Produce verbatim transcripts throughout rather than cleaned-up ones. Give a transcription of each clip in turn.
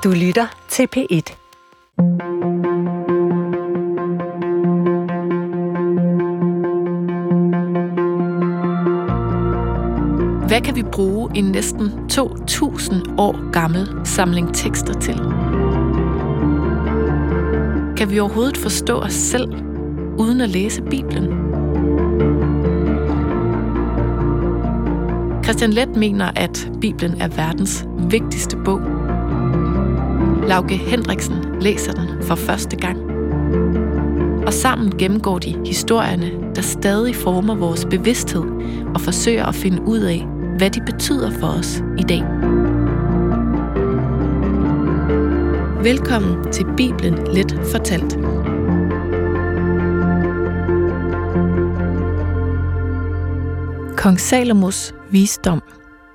Du lytter til P et. Hvad kan vi bruge en næsten to tusind år gammel samling tekster til? Kan vi overhovedet forstå os selv, uden at læse Bibelen? Christian Leth mener, at Bibelen er verdens vigtigste bog. Lauke Hendriksen læser den for første gang. Og sammen gennemgår de historierne, der stadig former vores bevidsthed og forsøger at finde ud af, hvad de betyder for os i dag. Velkommen til Bibelen Let fortalt. Kong Salomos visdom.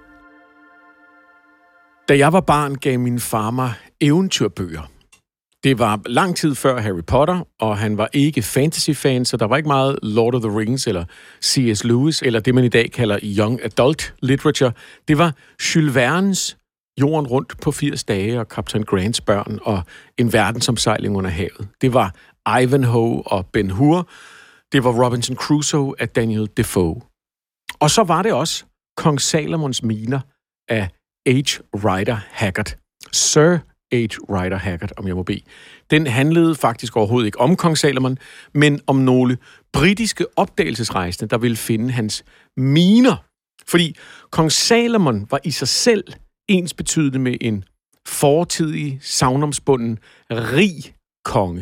Da jeg var barn, gav min far mig eventyrbøger. Det var lang tid før Harry Potter, og han var ikke fantasy-fan, så der var ikke meget Lord of the Rings eller C S Lewis, eller det man i dag kalder young adult literature. Det var Jules Verne's Jorden rundt på firs dage og Kaptajn Grants børn og En verdensomsejling under havet. Det var Ivanhoe og Ben Hur. Det var Robinson Crusoe af Daniel Defoe. Og så var det også Kong Salomons miner af H. Rider Haggard. Sir H. Rider Haggard, om jeg må bede. Den handlede faktisk overhovedet ikke om Kong Salomon, men om nogle britiske opdagelsesrejsende, der ville finde hans miner. Fordi Kong Salomon var i sig selv ensbetydende med en fortidig, sagnomsbunden, rig konge.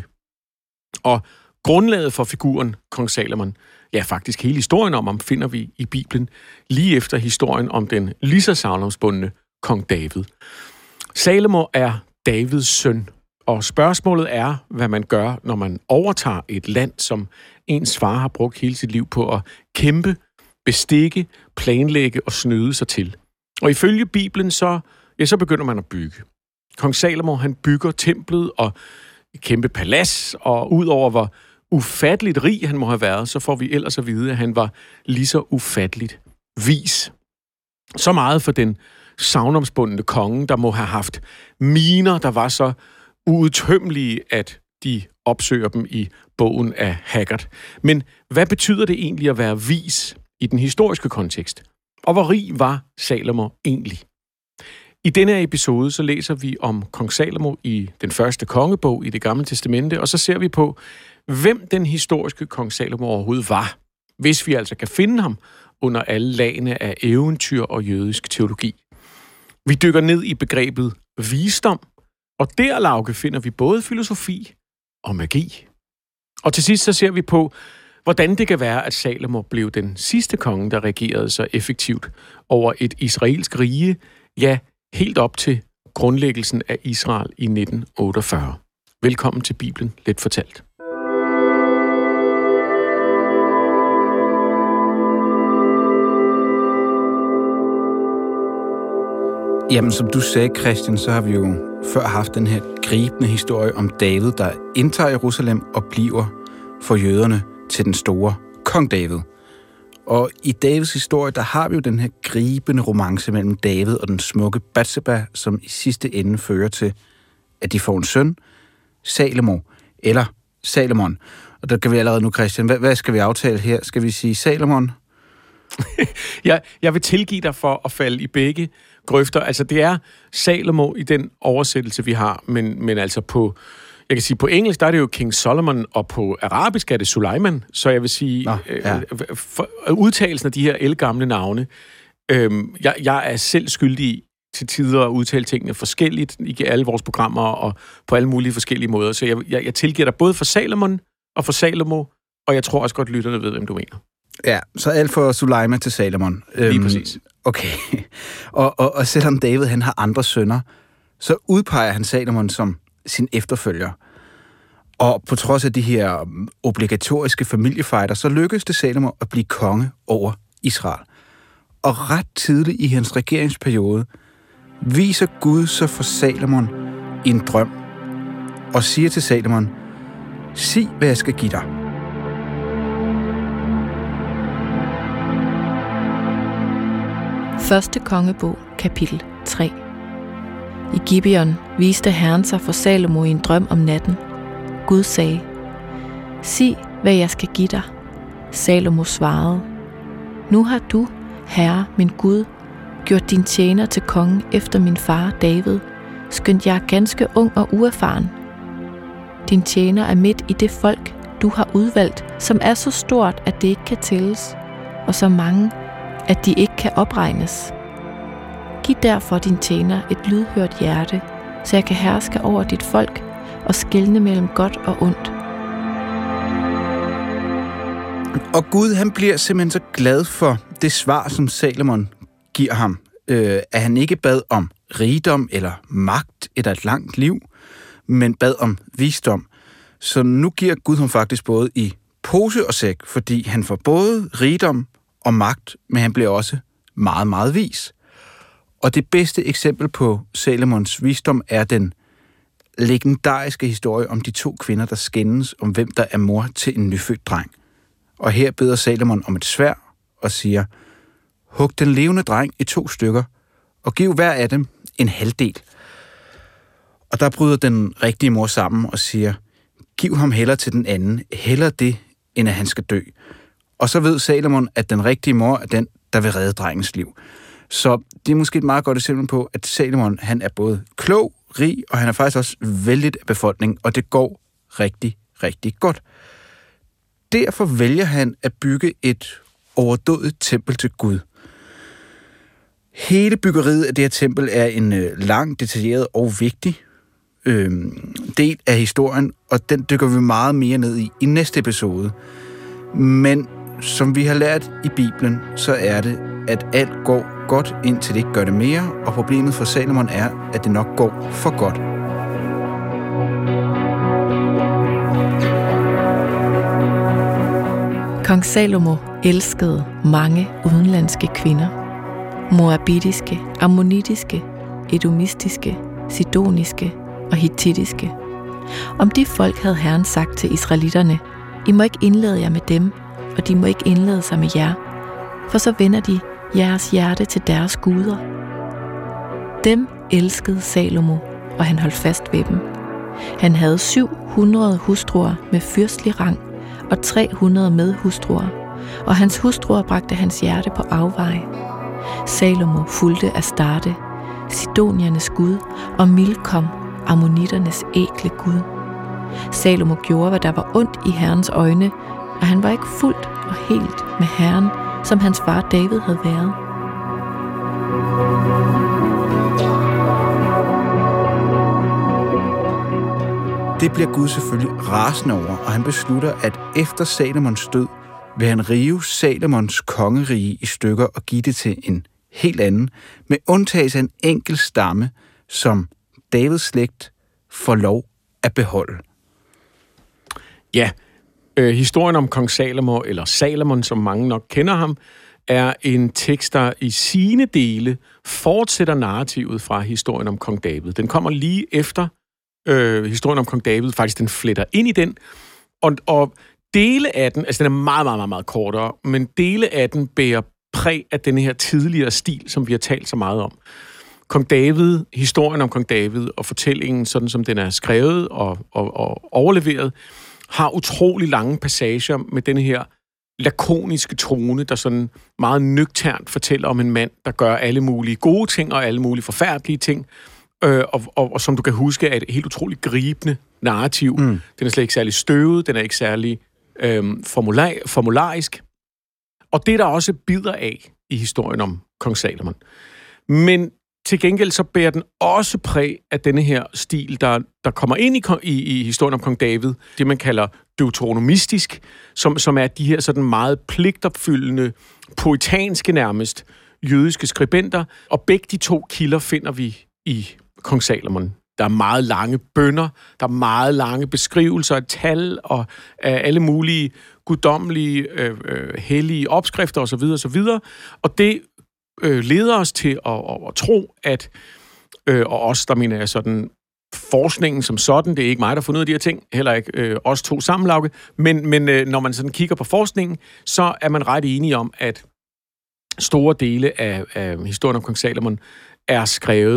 Og grundlaget for figuren Kong Salomon, ja faktisk hele historien om ham, finder vi i Bibelen, lige efter historien om den lige så sagnomsbundne Kong David. Salomo er Davids søn, og spørgsmålet er, hvad man gør, når man overtager et land, som ens far har brugt hele sit liv på at kæmpe, bestikke, planlægge og snyde sig til. Og ifølge Bibelen, så, ja, så begynder man at bygge. Kong Salomo, han bygger templet og et kæmpe palads, og udover hvor ufatteligt rig han må have været, så får vi ellers at vide, at han var lige så ufatteligt vis. Så meget for den sagnomsbundne konge, der må have haft miner, der var så uudtømmelige, at de opsøger dem i bogen af Haggard. Men hvad betyder det egentlig at være vis i den historiske kontekst? Og hvor rig var Salomo egentlig? I denne episode så læser vi om Kong Salomo i den første kongebog i Det Gamle Testamente, og så ser vi på, hvem den historiske Kong Salomo overhovedet var, hvis vi altså kan finde ham under alle lagene af eventyr og jødisk teologi. Vi dykker ned i begrebet visdom, og der, Lauke, finder vi både filosofi og magi. Og til sidst så ser vi på, hvordan det kan være, at Salomo blev den sidste konge, der regerede så effektivt over et israelsk rige, ja, helt op til grundlæggelsen af Israel i nitten otteogfyrre. Velkommen til Bibelen Let fortalt. Jamen, som du sagde, Christian, så har vi jo før haft den her gribende historie om David, der indtager Jerusalem og bliver for jøderne til den store kong David. Og i Davids historie, der har vi jo den her gribende romance mellem David og den smukke Batseba, som i sidste ende fører til, at de får en søn, Salomo, eller Salomon. Og der kan vi allerede nu, Christian, hvad, hvad skal vi aftale her? Skal vi sige Salomon? jeg, jeg vil tilgive dig for at falde i begge grøfter. Altså, det er Salomo i den oversættelse, vi har, men, men altså på, jeg kan sige, på engelsk, der er det jo King Solomon, og på arabisk er det Suleiman, så jeg vil sige, Nå, ja. øh, for, udtalelsen af de her ældgamle navne, øh, jeg, jeg er selv skyldig til tider at udtale tingene forskelligt i alle vores programmer, og på alle mulige forskellige måder, så jeg, jeg, jeg tilgiver dig både for Salomon og for Salomo, og jeg tror også godt, lytterne ved, hvem du mener. Ja, så alt for Suleiman til Salomon. Lige øhm, præcis. Okay. Og, og, og selvom David han har andre sønner, så udpeger han Salomon som sin efterfølger. Og på trods af de her obligatoriske familiefejder, så lykkedes det Salomo at blive konge over Israel. Og ret tidligt i hans regeringsperiode viser Gud sig for Salomon i en drøm og siger til Salomon, sig hvad jeg skal give dig. Første kongebog, kapitel tre. I Gibeon viste Herren sig for Salomo i en drøm om natten. Gud sagde, sig, hvad jeg skal give dig. Salomo svarede, nu har du, Herre, min Gud, gjort din tjener til konge efter min far David, skønt jeg er ganske ung og uerfaren. Din tjener er midt i det folk, du har udvalgt, som er så stort, at det ikke kan tælles, og så mange, at de ikke kan opregnes. Giv derfor din tjener et lydhørt hjerte, så jeg kan herske over dit folk og skelne mellem godt og ondt. Og Gud, han bliver simpelthen så glad for det svar, som Salomon giver ham, øh, at han ikke bad om rigdom eller magt eller et langt liv, men bad om visdom. Så nu giver Gud ham faktisk både i pose og sæk, fordi han får både rigdom og magt, men han bliver også meget, meget vis. Og det bedste eksempel på Salomons visdom er den legendariske historie om de to kvinder, der skændes om, hvem der er mor til en nyfødt dreng. Og her beder Salomon om et sværd og siger, hug den levende dreng i to stykker, og giv hver af dem en halvdel. Og der bryder den rigtige mor sammen og siger, giv ham hellere til den anden, hellere det, end at han skal dø. Og så ved Salomon, at den rigtige mor er den, der vil redde drengens liv. Så det er måske et meget godt eksempel på, at Salomon, han er både klog, rig, og han er faktisk også vældigt af befolkningen, og det går rigtig, rigtig godt. Derfor vælger han at bygge et overdådigt tempel til Gud. Hele byggeriet af det her tempel er en øh, lang, detaljeret og vigtig øh, del af historien, og den dykker vi meget mere ned i i næste episode. Men som vi har lært i Bibelen, så er det, at alt går godt, indtil det ikke gør det mere, og problemet for Salomon er, at det nok går for godt. Kong Salomo elskede mange udenlandske kvinder. Moabitiske, ammonitiske, edomistiske, sidoniske og hittitiske. Om de folk havde Herren sagt til israelitterne, I må ikke indlede jer med dem, og de må ikke indlede sig med jer, for så vender de jeres hjerte til deres guder. Dem elskede Salomo, og han holdt fast ved dem. Han havde syv hundrede hustruer med fyrstelig rang, og tre hundrede medhustruer, og hans hustruer bragte hans hjerte på afveje. Salomo fulgte Astarte, Sidoniernes gud, og Milkom, ammoniternes ækle gud. Salomo gjorde, hvad der var ondt i Herrens øjne, og han var ikke fuldt og helt med Herren, som hans far David havde været. Det bliver Gud selvfølgelig rasende over, og han beslutter, at efter Salomons død vil han rive Salomons kongerige i stykker og give det til en helt anden, med undtagelse af en enkelt stamme, som Davids slægt får lov at beholde. Ja, øh, historien om kong Salomo, eller Salomon, som mange nok kender ham, er en tekst, der i sine dele fortsætter narrativet fra historien om kong David. Den kommer lige efter øh, historien om kong David, faktisk den fletter ind i den, og, og dele af den, altså den er meget, meget, meget, meget kortere, men dele af den bærer præg af den her tidligere stil, som vi har talt så meget om. Kong David, historien om kong David og fortællingen, sådan som den er skrevet og, og, og overleveret, har utrolig lange passager med den her lakoniske tone, der sådan meget nøgternt fortæller om en mand, der gør alle mulige gode ting og alle mulige forfærdelige ting, øh, og, og, og som du kan huske, er et helt utroligt gribende narrativ. Mm. Den er slet ikke særlig støvet, den er ikke særlig øh, formular- formularisk, og det er der også bidder af i historien om kong Salomon. Men til gengæld så bærer den også præg af denne her stil, der, der kommer ind i, i, i historien om kong David, det man kalder deuteronomistisk, som, som er de her sådan meget pligtopfyldende, poetanske nærmest, jødiske skribenter, og begge de to kilder finder vi i kong Salomon. Der er meget lange bønner, der er meget lange beskrivelser af tal og af alle mulige guddommelige, øh, øh, hellige opskrifter osv. osv. Og det øh, leder os til at, at, at tro, at, øh, og også, der mener jeg sådan, forskningen som sådan, det er ikke mig, der har fundet ud af de her ting, heller ikke øh, os to sammen, Lauke, men, men øh, når man sådan kigger på forskningen, så er man ret enige om, at store dele af, af historien om kong Salomon er skrevet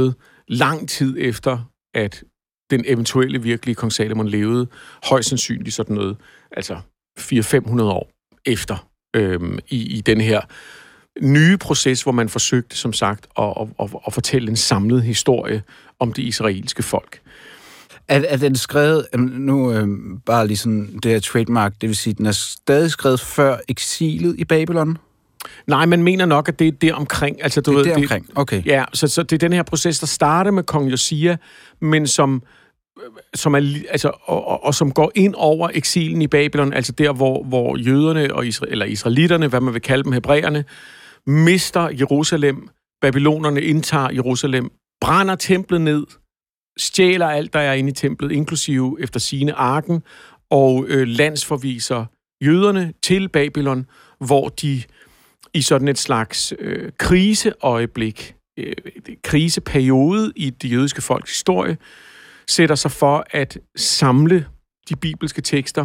lang tid efter, at den eventuelle virkelige kong Salomon levede, højst sandsynligt sådan noget, altså fire til fem hundrede år efter, øhm, i, i den her nye proces, hvor man forsøgte, som sagt, at, at, at, at fortælle en samlet historie om det israelske folk. Er, er den skrevet, nu øh, bare lige sådan, det er trademark, det vil sige, den er stadig skrevet før eksilet i Babylon? Nej, man mener nok, at det er der omkring. Altså, du det er ved, der omkring, okay. Ja, så, så det er den her proces, der starter med kong Josia, men som, som er, altså, og, og, og som går ind over eksilen i Babylon, altså der, hvor, hvor jøderne, og Isra- eller israelitterne, hvad man vil kalde dem, hebræerne, mister Jerusalem, babylonerne indtager Jerusalem, brænder templet ned, stjæler alt, der er inde i templet, inklusive efter sigende arken, og øh, landsforviser jøderne til Babylon, hvor de i sådan et slags øh, kriseøjeblik, øh, kriseperiode i det jødiske folks historie, sætter sig for at samle de bibelske tekster,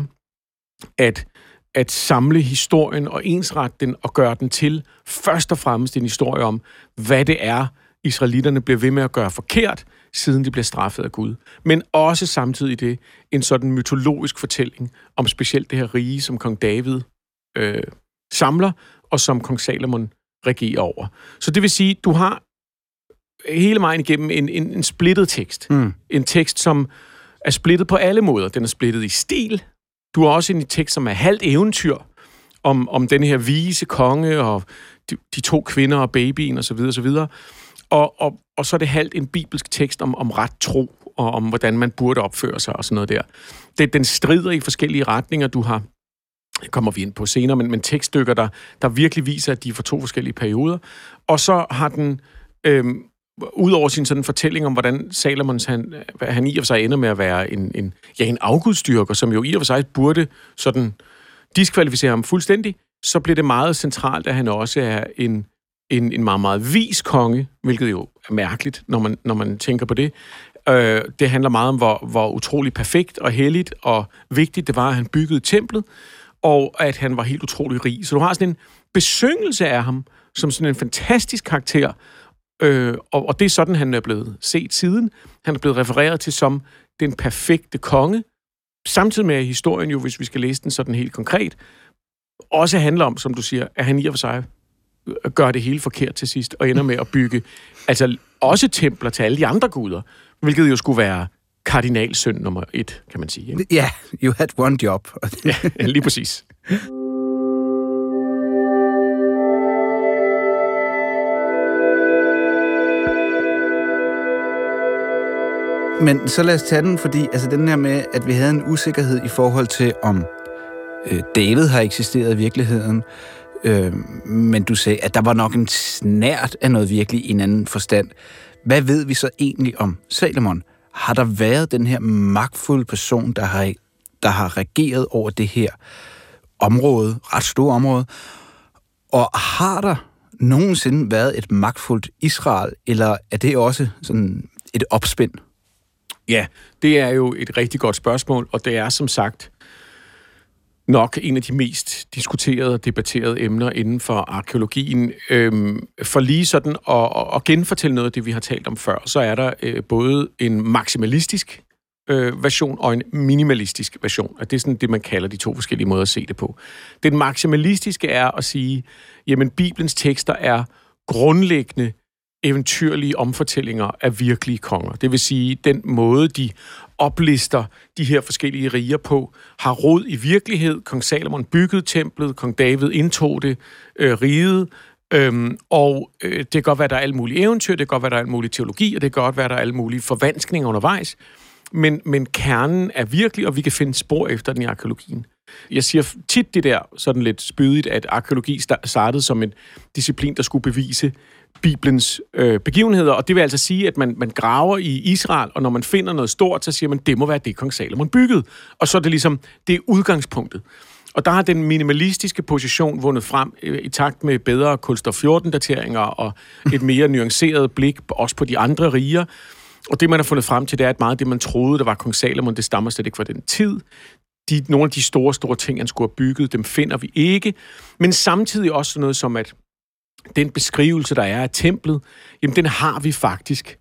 at, at samle historien og ensrette den og gøre den til først og fremmest en historie om, hvad det er, israelitterne bliver ved med at gøre forkert, siden de bliver straffet af Gud. Men også samtidig det, en sådan mytologisk fortælling om specielt det her rige, som kong David øh, samler, og som kong Salomon regerer over. Så det vil sige, du har hele vejen igennem en, en, en splittet tekst. Mm. En tekst, som er splittet på alle måder. Den er splittet i stil. Du har også en tekst, som er halvt eventyr, om, om den her vise konge, og de, de to kvinder og babyen, osv. osv. Og, og, og så er det halvt en bibelsk tekst om, om ret tro, og om hvordan man burde opføre sig, og sådan noget der. Det, den strider i forskellige retninger, du har. Det kommer vi ind på senere, men, men tekststykker, der, der virkelig viser, at de er for to forskellige perioder. Og så har den, øhm, ud over sin sådan fortælling om, hvordan Salomons, han, han i og for sig ender med at være en, en, ja, en afgudstyrker, som jo i og for sig burde sådan diskvalificere ham fuldstændig, så bliver det meget centralt, at han også er en, en, en meget, meget vis konge, hvilket jo er mærkeligt, når man, når man tænker på det. Øh, det handler meget om, hvor, hvor utrolig perfekt og helligt og vigtigt det var, at han byggede templet, og at han var helt utrolig rig. Så du har sådan en besyngelse af ham, som sådan en fantastisk karakter, øh, og, og det er sådan, han er blevet set siden. Han er blevet refereret til som den perfekte konge, samtidig med historien jo, hvis vi skal læse den sådan helt konkret, også handler om, som du siger, at han i og for sig gør det hele forkert til sidst, og ender med at bygge altså også templer til alle de andre guder, hvilket jo skulle være kardinalsynd nummer et, kan man sige. Ja, yeah, you had one job. Ja, lige præcis. Men så lad os tage den, fordi altså den her med, at vi havde en usikkerhed i forhold til, om øh, David har eksisteret i virkeligheden, øh, men du sagde, at der var nok en snært af noget virkelig i en anden forstand. Hvad ved vi så egentlig om Salomon? Har der været den her magtfulde person, der har, der har regeret over det her område, ret store område? Og har der nogensinde været et magtfuldt Israel, eller er det også sådan et opspind? Ja, det er jo et rigtig godt spørgsmål, og det er som sagt nok en af de mest diskuterede og debatterede emner inden for arkæologien. Øhm, for lige sådan at, at genfortælle noget af det, vi har talt om før, så er der øh, både en maksimalistisk øh, version og en minimalistisk version. Og det er sådan det, man kalder de to forskellige måder at se det på. Den maksimalistiske er at sige, jamen Bibelens tekster er grundlæggende eventyrlige omfortællinger af virkelige konger. Det vil sige, den måde, de oplister de her forskellige riger på, har rod i virkelighed. Kong Salomon byggede templet, kong David indtog det, øh, riget, øhm, og øh, det kan godt være, der er alle mulige eventyr, det kan godt være, der er alle mulige teologi, og det kan godt være, der er alle mulige forvanskninger undervejs, men, men kernen er virkelig, og vi kan finde spor efter den i arkæologien. Jeg siger tit det der sådan lidt spydigt, at arkæologi startede som en disciplin, der skulle bevise Bibelens øh, begivenheder, og det vil altså sige, at man, man graver i Israel, og når man finder noget stort, så siger man, det må være det, kong Salomon byggede. Og så er det ligesom, det er udgangspunktet. Og der har den minimalistiske position vundet frem øh, i takt med bedre kulstof fjorten-dateringer og et mere nuanceret blik også på de andre riger. Og det, man har fundet frem til, det er, at meget af det, man troede, der var kong Salomon, det stammer slet ikke fra den tid. De, nogle af de store, store ting, han skulle have bygget, dem finder vi ikke. Men samtidig også sådan noget som, at den beskrivelse, der er af templet, jamen den har vi faktisk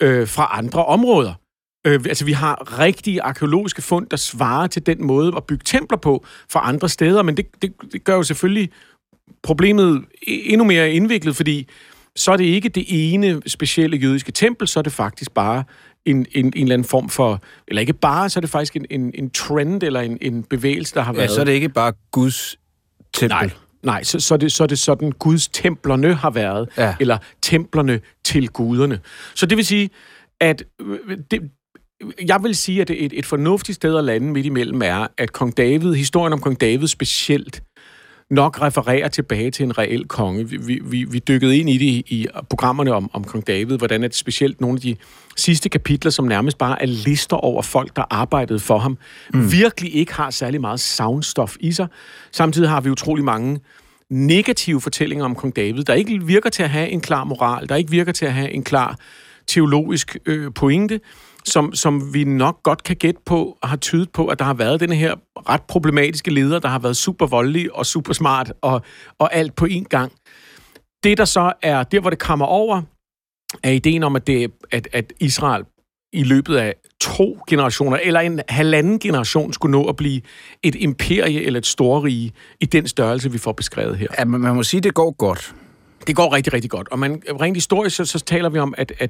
øh, fra andre områder. Øh, altså, vi har rigtige arkeologiske fund, der svarer til den måde at bygge templer på fra andre steder, men det, det, det gør jo selvfølgelig problemet endnu mere indviklet, fordi så er det ikke det ene specielle jødiske tempel, så er det faktisk bare en, en, en eller anden form for, eller ikke bare, så er det faktisk en, en, en trend eller en, en bevægelse, der har været. Ja, så er det ikke bare Guds tempel. Nej, nej så, så, er det, så er det sådan, Guds templerne har været, ja. eller templerne til guderne. Så det vil sige, at det, jeg vil sige, at et, et fornuftigt sted at lande midt imellem er, at kong David, historien om kong David specielt, nok refererer tilbage til en reel konge. Vi, vi, vi dykkede ind i det i programmerne om, om kong David, hvordan at specielt nogle af de sidste kapitler, som nærmest bare er lister over folk, der arbejdede for ham, mm. virkelig ikke har særlig meget soundstof i sig. Samtidig har vi utrolig mange negative fortællinger om kong David, der ikke virker til at have en klar moral, der ikke virker til at have en klar teologisk øh, pointe, som, som vi nok godt kan gætte på, og har tydet på, at der har været denne her ret problematiske leder, der har været super voldelig og super smart, og, og alt på én gang. Det, der så er, der hvor det kommer over, er ideen om, at, det, at, at Israel i løbet af to generationer, eller en halvanden generation, skulle nå at blive et imperie eller et storrige i den størrelse, vi får beskrevet her. Ja, man må sige, at det går godt. Det går rigtig, rigtig godt. Og man, rent historisk, så, så taler vi om, at, at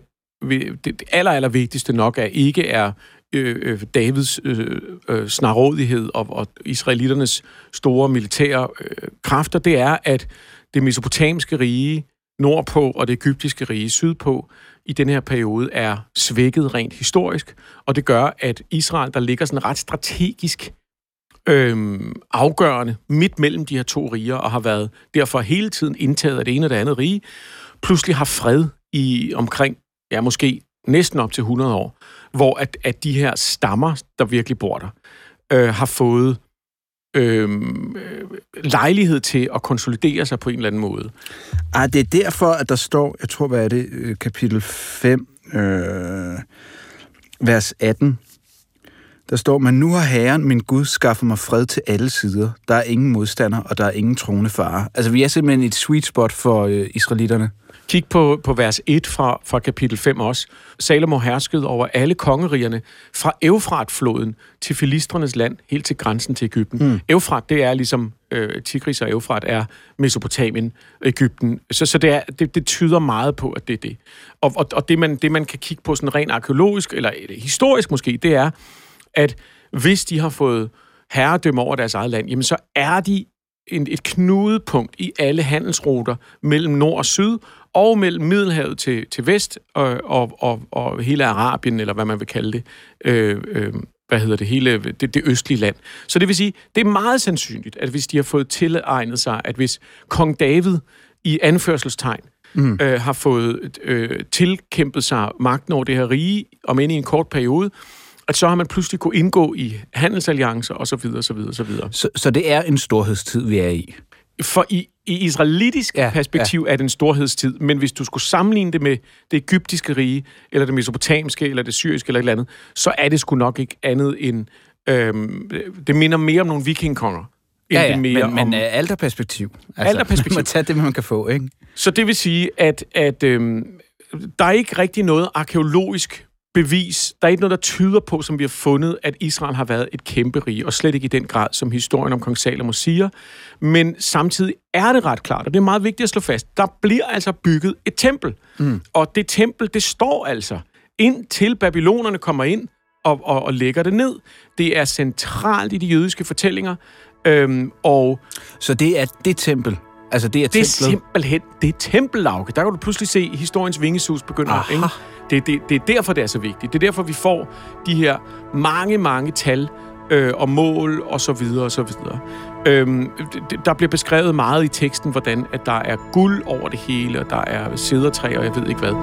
det aller, aller vigtigste nok er ikke er øh, Davids øh, øh, snarrådighed og, og israeliternes store militære øh, kræfter. Det er, at det mesopotamiske rige nordpå og det egyptiske rige sydpå i den her periode er svækket rent historisk, og det gør, at Israel, der ligger sådan ret strategisk øh, afgørende midt mellem de her to riger, og har været derfor hele tiden indtaget af det ene og det andet rige, pludselig har fred i omkring ja, måske næsten op til hundrede år, hvor at, at de her stammer, der virkelig bor der, øh, har fået øh, lejlighed til at konsolidere sig på en eller anden måde. Ah, det er derfor, at der står, jeg tror, hvad er det, kapitel fem, øh, vers atten, der står, men nu har Herren, min Gud, skaffet mig fred til alle sider. Der er ingen modstander, og der er ingen troende fare. Altså, vi er simpelthen et sweet spot for øh, israelitterne. Kig på, på vers et fra, fra kapitel fem også. Salomo herskede over alle kongerigerne fra Eufratfloden til filistrenes land, helt til grænsen til Egypten. Mm. Eufrat, det er ligesom øh, Tigris og Eufrat er Mesopotamien, Egypten. Så, så det, er, det, det tyder meget på, at det er det. Og, og, og det, man, det, man kan kigge på sådan rent arkeologisk, eller historisk måske, det er, at hvis de har fået herredømme over deres eget land, jamen så er de en, et knudepunkt i alle handelsruter mellem nord og syd, og mellem Middelhavet til, til vest, og, og, og, og hele Arabien, eller hvad man vil kalde det, øh, øh, hvad hedder det, hele det, det østlige land. Så det vil sige, det er meget sandsynligt, at hvis de har fået tilegnet sig, at hvis kong David i anførselstegn mm. øh, har fået øh, tilkæmpet sig magten over det her rige, om end i en kort periode, at så har man pludselig kunne indgå i handelsalliancer, og så videre, så videre, så videre. Så, så det er en storhedstid, vi er i? For i, i israelitisk ja, perspektiv ja. er det en storhedstid, men hvis du skulle sammenligne det med det egyptiske rige, eller det mesopotamiske, eller det syriske, eller et eller andet, så er det sgu nok ikke andet end... Øhm, det minder mere om nogle vikingkonger. Ja, ja, det mere men, om, men alderperspektiv. Altså, alderperspektiv. Man må tage det, man kan få, ikke? Så det vil sige, at, at øhm, der er ikke rigtig noget arkeologisk bevis. Der er ikke noget, der tyder på, som vi har fundet, at Israel har været et kæmpe rige, og slet ikke i den grad, som historien om kong Salomo siger. Men samtidig er det ret klart, og det er meget vigtigt at slå fast, der bliver altså bygget et tempel. Mm. Og det tempel, det står altså indtil babylonerne kommer ind og, og, og lægger det ned. Det er centralt i de jødiske fortællinger. Øhm, og Så det er det tempel? Altså det er det er templet? simpelthen, det er tempellauke. Der kan du pludselig se, at historiens vingesus begynder. Ikke? Det, det, det er derfor, det er så vigtigt. Det er derfor, vi får de her mange, mange tal øh, og mål og så videre og så videre. Øhm, der bliver beskrevet meget i teksten, hvordan at der er guld over det hele, og der er cedertræer, og jeg ved ikke hvad.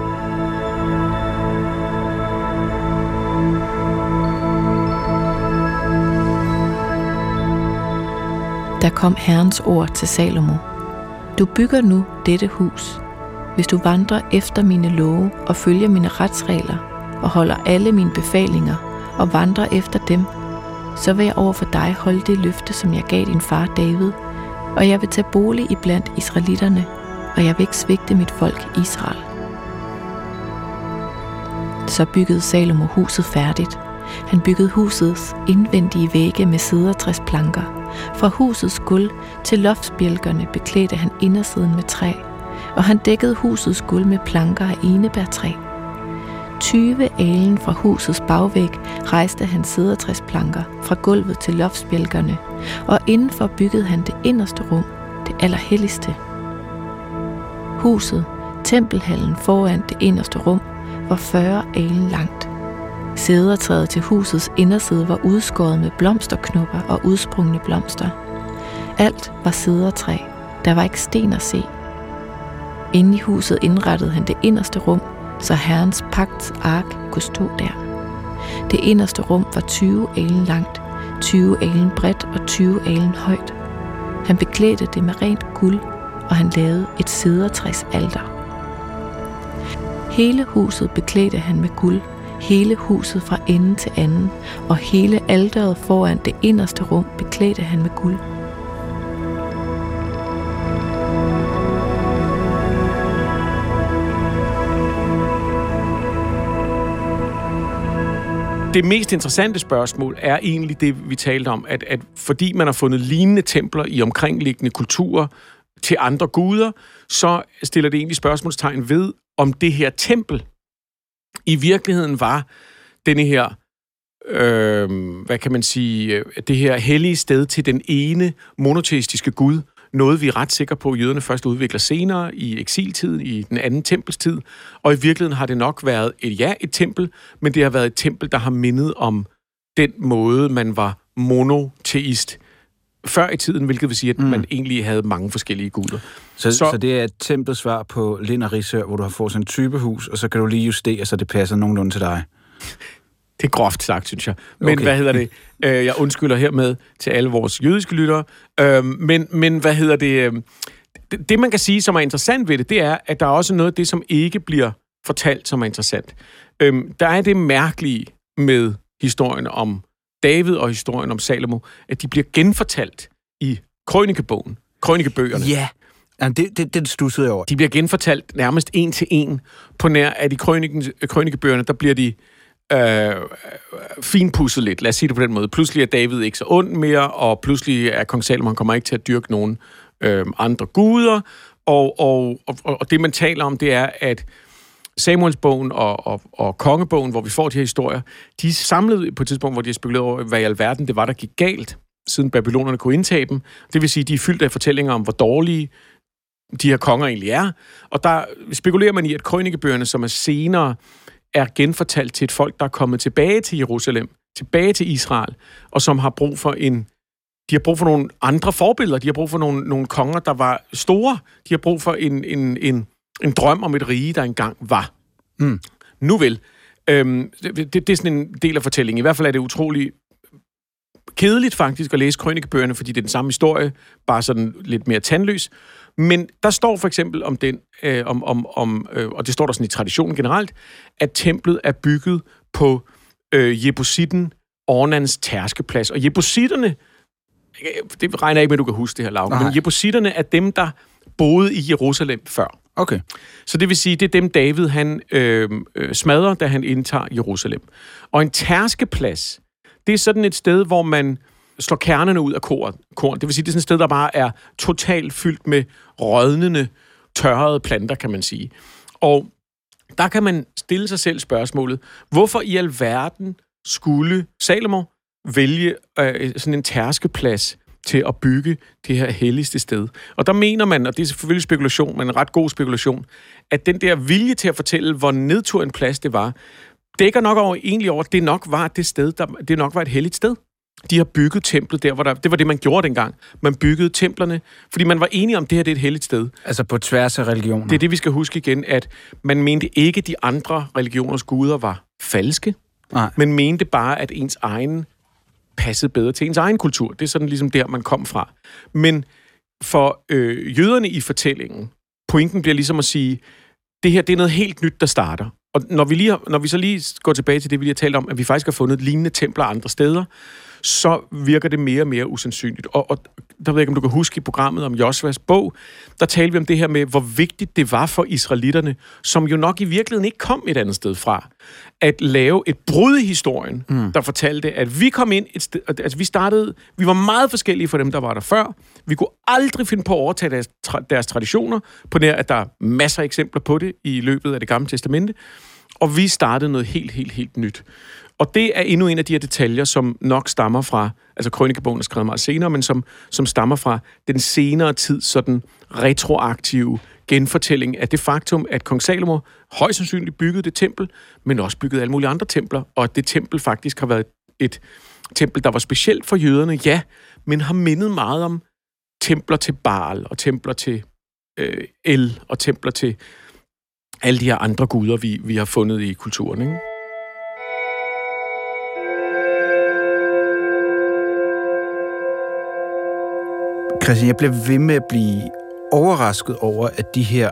Der kom Herrens ord til Salomo. Du bygger nu dette hus. Hvis du vandrer efter mine love og følger mine retsregler og holder alle mine befalinger og vandrer efter dem, så vil jeg over for dig holde det løfte, som jeg gav din far David, og jeg vil tage bolig iblandt israelitterne, og jeg vil ikke svigte mit folk Israel. Så byggede Salomo huset færdigt. Han byggede husets indvendige vægge med cedertræsplanker. Fra husets gulv til loftsbjælkerne beklædte han indersiden med træ, og han dækkede husets gulv med planker af enebærtræ. tyve alen fra husets bagvæg rejste han cedertræsplanker fra gulvet til loftsbjælkerne, og indenfor byggede han det inderste rum, det allerhelligste. Huset, tempelhallen foran det inderste rum, var fyrre alen langt. Cedertræet til husets inderside var udskåret med blomsterknopper og udsprungne blomster. Alt var cedertræ. Der var ikke sten at se. Inde i huset indrettede han det inderste rum, så Herrens pagts ark kunne stå der. Det inderste rum var tyve alen langt, tyve alen bredt og tyve alen højt. Han beklædte det med rent guld, og han lavede et cedertræsalter. Hele huset beklædte han med guld, hele huset fra ende til anden, og hele alteret foran det inderste rum beklædte han med guld. Det mest interessante spørgsmål er egentlig det, vi talte om, at, at fordi man har fundet lignende templer i omkringliggende kulturer til andre guder, så stiller det egentlig spørgsmålstegn ved, om det her tempel i virkeligheden var denne her, øh, hvad kan man sige, det her hellige sted til den ene monoteistiske gud, noget vi er ret sikre på, at jøderne først udvikler senere i eksiltiden, i den anden tempelstid, og i virkeligheden har det nok været et, ja, et tempel, men det har været et tempel, der har mindet om den måde, man var monoteist før i tiden, hvilket vil sige, at mm. man egentlig havde mange forskellige guder. Så, så, så det er et tempelt svar på Lind og Risør, hvor du har fået sådan en typehus, og så kan du lige justere, så det passer nogenlunde til dig. Det er groft sagt, synes jeg. Men okay. Hvad hedder det? Jeg undskylder hermed til alle vores jødiske lyttere. Men, men hvad hedder det? Det, man kan sige, som er interessant ved det, det er, at der er også noget af det, som ikke bliver fortalt, som er interessant. Der er det mærkelige med historien om David og historien om Salomo, at de bliver genfortalt i krønikebogen, krønikebøgerne. Ja, yeah. det, det, det stussede jeg over. De bliver genfortalt nærmest en til en. På nær af de krønikebøgerne, der bliver de øh, finpudset lidt. Lad os sige det på den måde. Pludselig er David ikke så ond mere, og pludselig er kong Salomo, han kommer ikke til at dyrke nogen øh, andre guder. Og, og, og, og det, man taler om, det er, at Samuelsbogen og, og, og Kongebogen, hvor vi får de her historier, de er samlet på et tidspunkt, hvor de har spekuleret over, hvad i alverden det var, der gik galt, siden babylonerne kunne indtage dem. Det vil sige, de er fyldt af fortællinger om, hvor dårlige de her konger egentlig er. Og der spekulerer man i, at krønikebøgerne, som er senere, er genfortalt til et folk, der er kommet tilbage til Jerusalem, tilbage til Israel, og som har brug for en De har brug for nogle andre forbilleder. De har brug for nogle, nogle konger, der var store. De har brug for en, en, en, en drøm om et rige, der engang var. Mm. Nu vel. Øhm, det, det er sådan en del af fortællingen. I hvert fald er det utrolig kedeligt faktisk at læse krønikebøgerne, fordi det er den samme historie, bare sådan lidt mere tandløs. Men der står for eksempel om den, øh, om, om, om, øh, og det står der sådan i traditionen generelt, at templet er bygget på øh, Jebusitten Ornans tærskeplads. Og Jebusitterne, det regner jeg ikke med, at du kan huske det her, Lauke, men Jebusitterne er dem, der boede i Jerusalem før. Okay. Så det vil sige, det er dem, David han øh, øh, smadrer, da han indtager Jerusalem. Og en tærskeplads, det er sådan et sted, hvor man slår kernerne ud af korn. korn. Det vil sige, det er sådan et sted, der bare er totalt fyldt med rådnende, tørrede planter, kan man sige. Og der kan man stille sig selv spørgsmålet, hvorfor i alverden skulle Salomo vælge øh, sådan en tærskeplads til at bygge det her helligste sted. Og der mener man, og det er selvfølgelig spekulation, men en ret god spekulation, at den der vilje til at fortælle, hvor nedtur en plads det var, dækker nok over, egentlig over, at det nok var det sted, der, det nok var et helligt sted. De har bygget templet der, hvor der, det var det, man gjorde dengang. Man byggede templerne, fordi man var enige om, det her det er et helligt sted. Altså på tværs af religioner. Det er det, vi skal huske igen, at man mente ikke, at de andre religioners guder var falske, Nej. men mente bare, at ens egen passede bedre til ens egen kultur. Det er sådan ligesom der, man kom fra. Men for øh, jøderne i fortællingen, pointen bliver ligesom at sige, det her det er noget helt nyt, der starter. Og når vi, lige har, når vi så lige går tilbage til det, vi lige har talt om, at vi faktisk har fundet lignende templer andre steder, så virker det mere og mere usandsynligt. Og, og der ved jeg ikke, om du kan huske i programmet om Joshuas bog, der talte vi om det her med, hvor vigtigt det var for israelitterne, som jo nok i virkeligheden ikke kom et andet sted fra, at lave et brud i historien, mm. der fortalte, at vi kom ind et sted, altså vi startede, vi var meget forskellige fra dem, der var der før. Vi kunne aldrig finde på at overtage deres, deres traditioner, på nær at der er masser af eksempler på det i løbet af det gamle testamente, og vi startede noget helt, helt, helt nyt. Og det er endnu en af de her detaljer, som nok stammer fra, altså Krønikebogen er skrevet meget senere, men som, som stammer fra den senere tid, sådan retroaktive genfortælling af det faktum, at kong Salomo højst sandsynligt byggede det tempel, men også byggede alle mulige andre templer, og at det tempel faktisk har været et tempel, der var specielt for jøderne, ja, men har mindet meget om templer til Baal, og templer til øh, El, og templer til alle de her andre guder, vi, vi har fundet i kulturen, ikke? Christian, jeg bliver ved med at blive overrasket over, at de her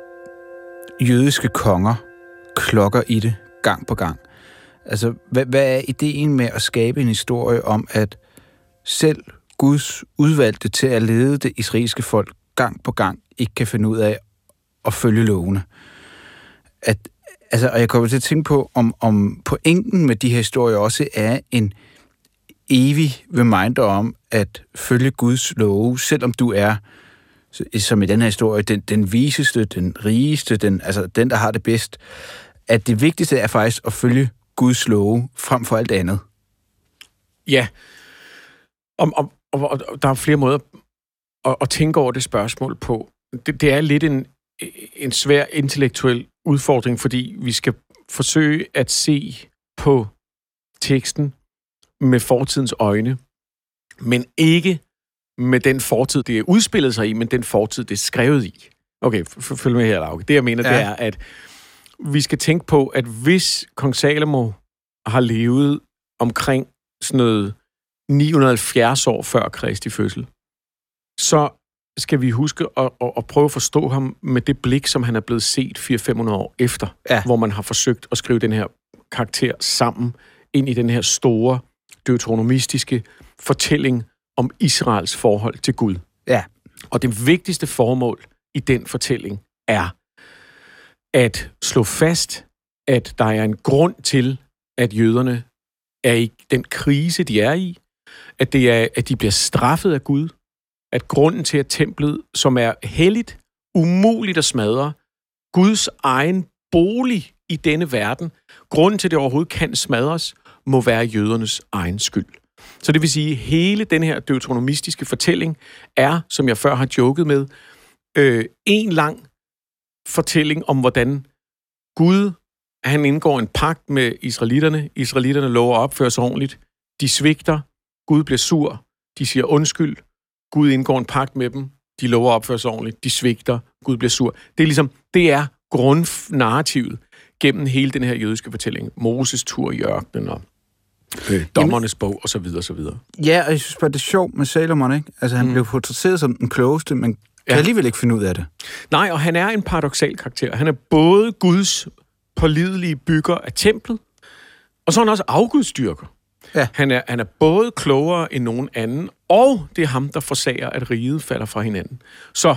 jødiske konger klokker i det gang på gang. Altså, hvad, hvad er ideen med at skabe en historie om, at selv Guds udvalgte til at lede det israelske folk gang på gang ikke kan finde ud af at følge lovene? At, altså, og jeg kommer til at tænke på, om, om pointen med de her historier også er en evig reminder om at følge Guds love, selvom du er, som i den her historie, den, den viseste, den rigeste, den, altså den, der har det bedst, at det vigtigste er faktisk at følge Guds love frem for alt andet. Ja. Om, om, og, og der er flere måder at, at tænke over det spørgsmål på. Det, det er lidt en, en svær intellektuel udfordring, fordi vi skal forsøge at se på teksten med fortidens øjne, men ikke med den fortid, det er udspillet sig i, men den fortid, det er skrevet i. Okay, følg med her, Lauke. Det, jeg mener, ja. det er, at vi skal tænke på, at hvis kong Salomo har levet omkring sådan noget ni hundrede og halvfjerds år før Kristi fødsel, så skal vi huske at, at, at prøve at forstå ham med det blik, som han er blevet set fire til fem hundrede år efter, ja. hvor man har forsøgt at skrive den her karakter sammen ind i den her store deuteronomistiske fortælling om Israels forhold til Gud. Ja. Og det vigtigste formål i den fortælling er at slå fast, at der er en grund til, at jøderne er i den krise, de er i, at det er, at de bliver straffet af Gud, at grunden til, at templet, som er helligt, umuligt at smadre, Guds egen bolig i denne verden, grunden til, at det overhovedet kan smadres, må være jødernes egen skyld. Så det vil sige, at hele den her deuteronomistiske fortælling er, som jeg før har joket med, øh, en lang fortælling om, hvordan Gud, han indgår en pagt med israelitterne. Israelitterne lover at opføre sig ordentligt. De svigter. Gud bliver sur. De siger undskyld. Gud indgår en pagt med dem. De lover at opføre sig ordentligt. De svigter. Gud bliver sur. Det er ligesom, det er grundnarrativet gennem hele den her jødiske fortælling. Moses tur i ørkenen og øh, dommernes bog og så videre og så videre. Ja, og jeg synes bare, det er sjovt med Salomon, ikke? Altså, han mm. blev portrætteret som den klogeste, men kan ja. alligevel ikke finde ud af det. Nej, og han er en paradoksal karakter. Han er både Guds pålidelige bygger af templet, og så er han også afgudstyrker. Ja. Han, er, han er både klogere end nogen anden, og det er ham, der forsager, at riget falder fra hinanden. Så,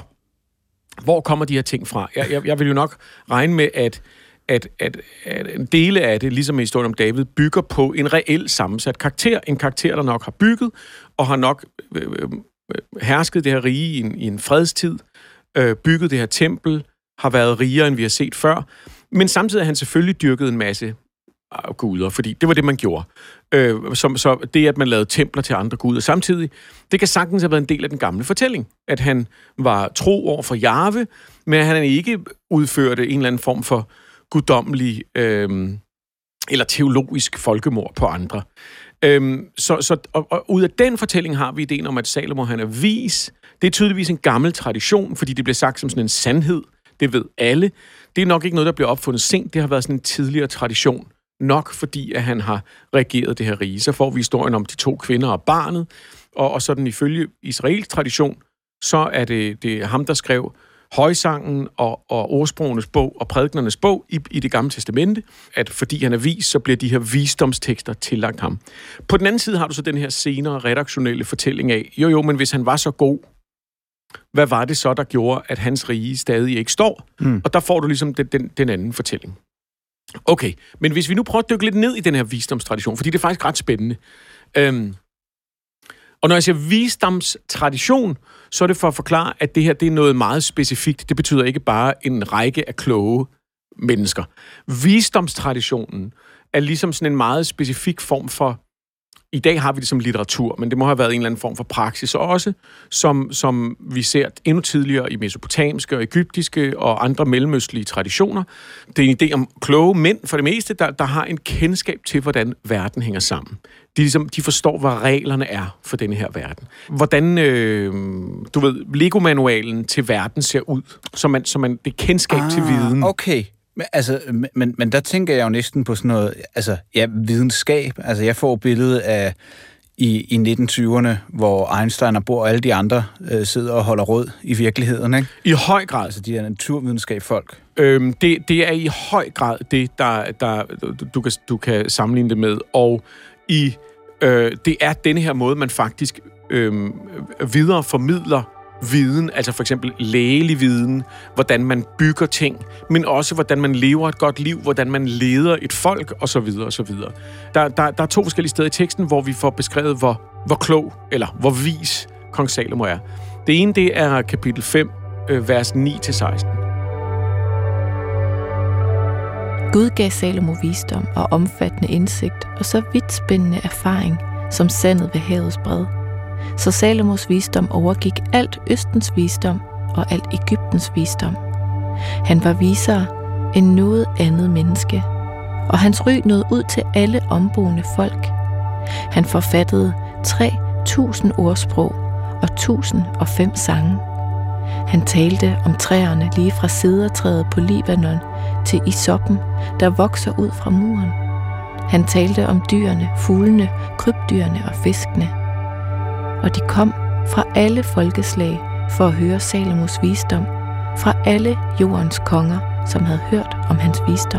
hvor kommer de her ting fra? Jeg, jeg, jeg vil jo nok regne med, at, at, at, at en dele af det, ligesom i historien om David, bygger på en reel sammensat karakter. En karakter, der nok har bygget, og har nok øh, øh, hersket det her rige i en, i en fredstid, øh, bygget det her tempel, har været rigere, end vi har set før. Men samtidig har han selvfølgelig dyrket en masse guder, fordi det var det, man gjorde. Øh, som, så det, at man lavede templer til andre guder. Samtidig, det kan sagtens have været en del af den gamle fortælling, at han var tro over for Jahve, men at han ikke udførte en eller anden form for guddommelig øh, eller teologisk folkemord på andre. Øh, så, så, og, og ud af den fortælling har vi ideen om, at Salomo, han er vis. Det er tydeligvis en gammel tradition, fordi det bliver sagt som sådan en sandhed. Det ved alle. Det er nok ikke noget, der bliver opfundet sent. Det har været sådan en tidligere tradition. Nok fordi, at han har regeret det her rige. Så får vi historien om de to kvinder og barnet, og, og sådan ifølge israelsk tradition, så er det, det er ham, der skrev højsangen og, og ordsprogenes bog og prædikenernes bog i, i det gamle testamente, at fordi han er vis, så bliver de her visdomstekster tillagt ham. På den anden side har du så den her senere redaktionelle fortælling af, jo jo, men hvis han var så god, hvad var det så, der gjorde, at hans rige stadig ikke står? Mm. Og der får du ligesom den, den, den anden fortælling. Okay, men hvis vi nu prøver at dykke lidt ned i den her visdomstradition, fordi det er faktisk ret spændende. Øhm, og når jeg siger visdomstradition, så er det for at forklare, at det her det er noget meget specifikt. Det betyder ikke bare en række af kloge mennesker. Visdomstraditionen er ligesom sådan en meget specifik form for. I dag har vi det som litteratur, men det må have været en eller anden form for praksis også, som, som vi ser endnu tidligere i mesopotamiske og egyptiske og andre mellemøstlige traditioner. Det er en idé om kloge mænd, for det meste, der, der har en kendskab til, hvordan verden hænger sammen. De, ligesom, de forstår, hvad reglerne er for denne her verden. Hvordan, øh, du ved, Lego-manualen til verden ser ud, så man, så man det kendskab ah, til viden. Okay. Men, altså, men, men der tænker jeg jo næsten på sådan noget, altså, ja, videnskab. Altså, jeg får billedet af i, i nitten tyverne, hvor Einstein og Bohr og alle de andre øh, sidder og holder råd i virkeligheden, ikke? I høj grad. Altså, de her naturvidenskab-folk. Øhm, det, det er i høj grad det, der, der du, kan, du kan sammenligne det med. Og i, øh, det er denne her måde, man faktisk øh, videre formidler viden, altså for eksempel lægelig viden, hvordan man bygger ting, men også hvordan man lever et godt liv, hvordan man leder et folk, osv. osv. Der, der, der er to forskellige steder i teksten, hvor vi får beskrevet, hvor, hvor klog, eller hvor vis kong Salomo er. Det ene, det er kapitel fem, vers ni til seksten. Gud gav Salomo visdom og omfattende indsigt, og så vidt spændende erfaring, som sandet ved havets bred. Så Salomos visdom overgik alt Østens visdom og alt Egyptens visdom. Han var visere end noget andet menneske, og hans ry nåede ud til alle omboende folk. Han forfattede tre tusind ordsprog og tusind og fem sange. Han talte om træerne lige fra cedertræet på Libanon til isoppen, der vokser ud fra muren. Han talte om dyrene, fuglene, krybdyrene og fiskene. Og de kom fra alle folkeslag for at høre Salomos visdom, fra alle jordens konger, som havde hørt om hans visdom.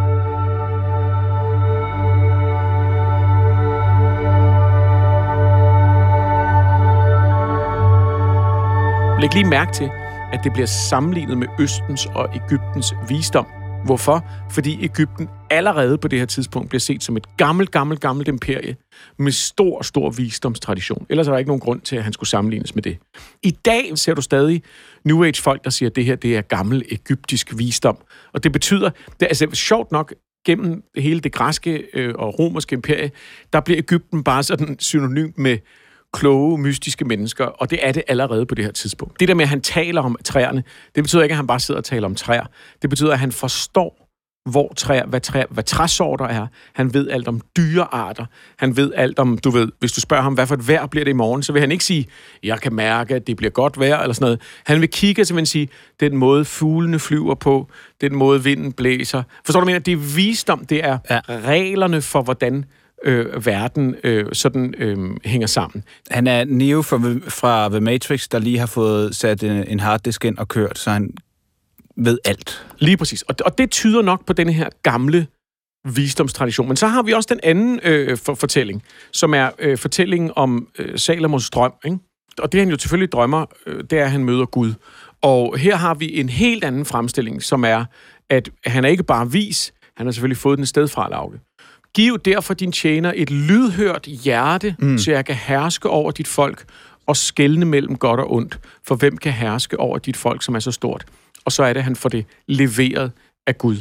Læg lige mærke til, at det bliver sammenlignet med Østens og Egyptens visdom. Hvorfor? Fordi Egypten allerede på det her tidspunkt bliver set som et gammelt, gammelt, gammelt imperie med stor, stor visdomstradition. Ellers er der ikke nogen grund til, at han skulle sammenlignes med det. I dag ser du stadig New Age-folk, der siger, at det her det er gammel egyptisk visdom. Og det betyder, det er altså sjovt nok, gennem hele det græske øh, og romerske imperie, der bliver Egypten bare sådan synonym med kloge, mystiske mennesker, og det er det allerede på det her tidspunkt. Det der med, at han taler om træerne, det betyder ikke, at han bare sidder og taler om træer. Det betyder, at han forstår, hvor træer, hvad, træer, hvad træsorter er. Han ved alt om dyrearter. Han ved alt om, du ved, hvis du spørger ham, hvad for et vejr bliver det i morgen, så vil han ikke sige, jeg kan mærke, at det bliver godt vejr, eller sådan noget. Han vil kigge og simpelthen sige, den måde fuglene flyver på, den måde vinden blæser. Forstår du, mener? Det er visdom, det er ja. reglerne for, hvordan Øh, verden øh, sådan øh, hænger sammen. Han er Neo fra, fra The Matrix, der lige har fået sat en, en harddisk ind og kørt, så han ved alt. Lige præcis. Og, og det tyder nok på denne her gamle visdomstradition. Men så har vi også den anden øh, for, fortælling, som er øh, fortællingen om øh, Salomos drøm. Ikke? Og det han jo selvfølgelig drømmer, øh, det er, at han møder Gud. Og her har vi en helt anden fremstilling, som er, at han er ikke bare vis, han har selvfølgelig fået den sted fra, Lauke. Giv derfor din tjener et lydhørt hjerte, mm. så jeg kan herske over dit folk og skelne mellem godt og ondt. For hvem kan herske over dit folk, som er så stort? Og så er det, at han får det leveret af Gud.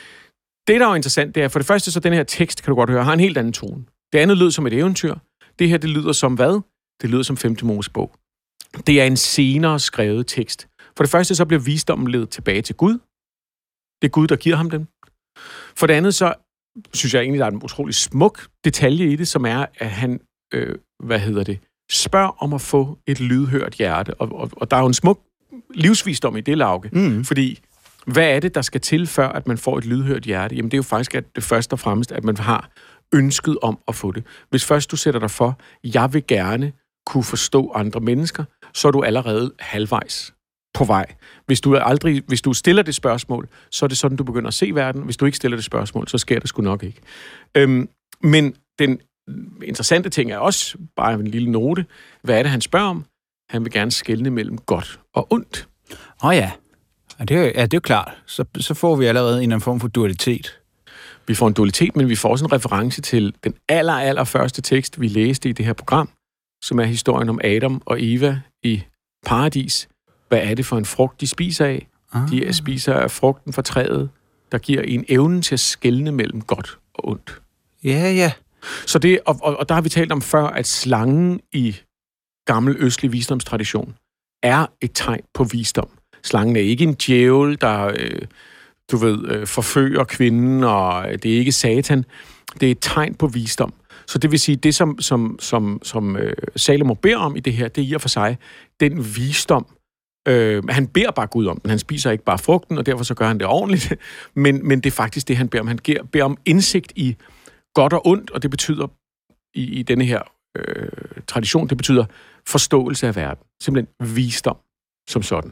Det, der er jo interessant, det er, for det første, så den her tekst, kan du godt høre, har en helt anden tone. Det andet lyder som et eventyr. Det her, det lyder som hvad? Det lyder som femte Mosebog. Det er en senere skrevet tekst. For det første, så bliver visdommen ledt tilbage til Gud. Det er Gud, der giver ham den. For det andet, så synes jeg egentlig, der er en utrolig smuk detalje i det, som er, at han, øh, hvad hedder det, spørger om at få et lydhørt hjerte. Og, og, og der er jo en smuk livsvisdom i det, Lauke. Mm. Fordi, hvad er det, der skal til, før at man får et lydhørt hjerte? Jamen, det er jo faktisk at det første og fremmest, at man har ønsket om at få det. Hvis først du sætter dig for, jeg vil gerne kunne forstå andre mennesker, så er du allerede halvvejs på vej. Hvis du, aldrig, hvis du stiller det spørgsmål, så er det sådan, du begynder at se verden. Hvis du ikke stiller det spørgsmål, så sker det sgu nok ikke. Øhm, men den interessante ting er også, bare en lille note, hvad er det, han spørger om? Han vil gerne skelne mellem godt og ondt. Åh oh ja, ja det, er, ja, det er jo klart. Så, så får vi allerede en eller anden form for dualitet. Vi får en dualitet, men vi får også en reference til den aller, aller første tekst, vi læste i det her program, som er historien om Adam og Eva i paradis. Hvad er det for en frugt, de spiser af? Ah. De spiser af frugten fra træet, der giver en evne til at skelne mellem godt og ondt. Ja, ja. Så det, og, og, og der har vi talt om før, at slangen i gammel østlig visdomstradition er et tegn på visdom. Slangen er ikke en djævel, der, øh, du ved, øh, forfører kvinden, og det er ikke Satan. Det er et tegn på visdom. Så det vil sige, det som, som, som, som øh, Salomo beder om i det her, det er i og for sig den visdom. Øh, han beder bare Gud om den. Han spiser ikke bare frugten, og derfor så gør han det ordentligt. Men, men det er faktisk det, han beder om. Han beder om indsigt i godt og ondt, og det betyder i, i denne her øh, tradition, det betyder forståelse af verden. Simpelthen visdom som sådan.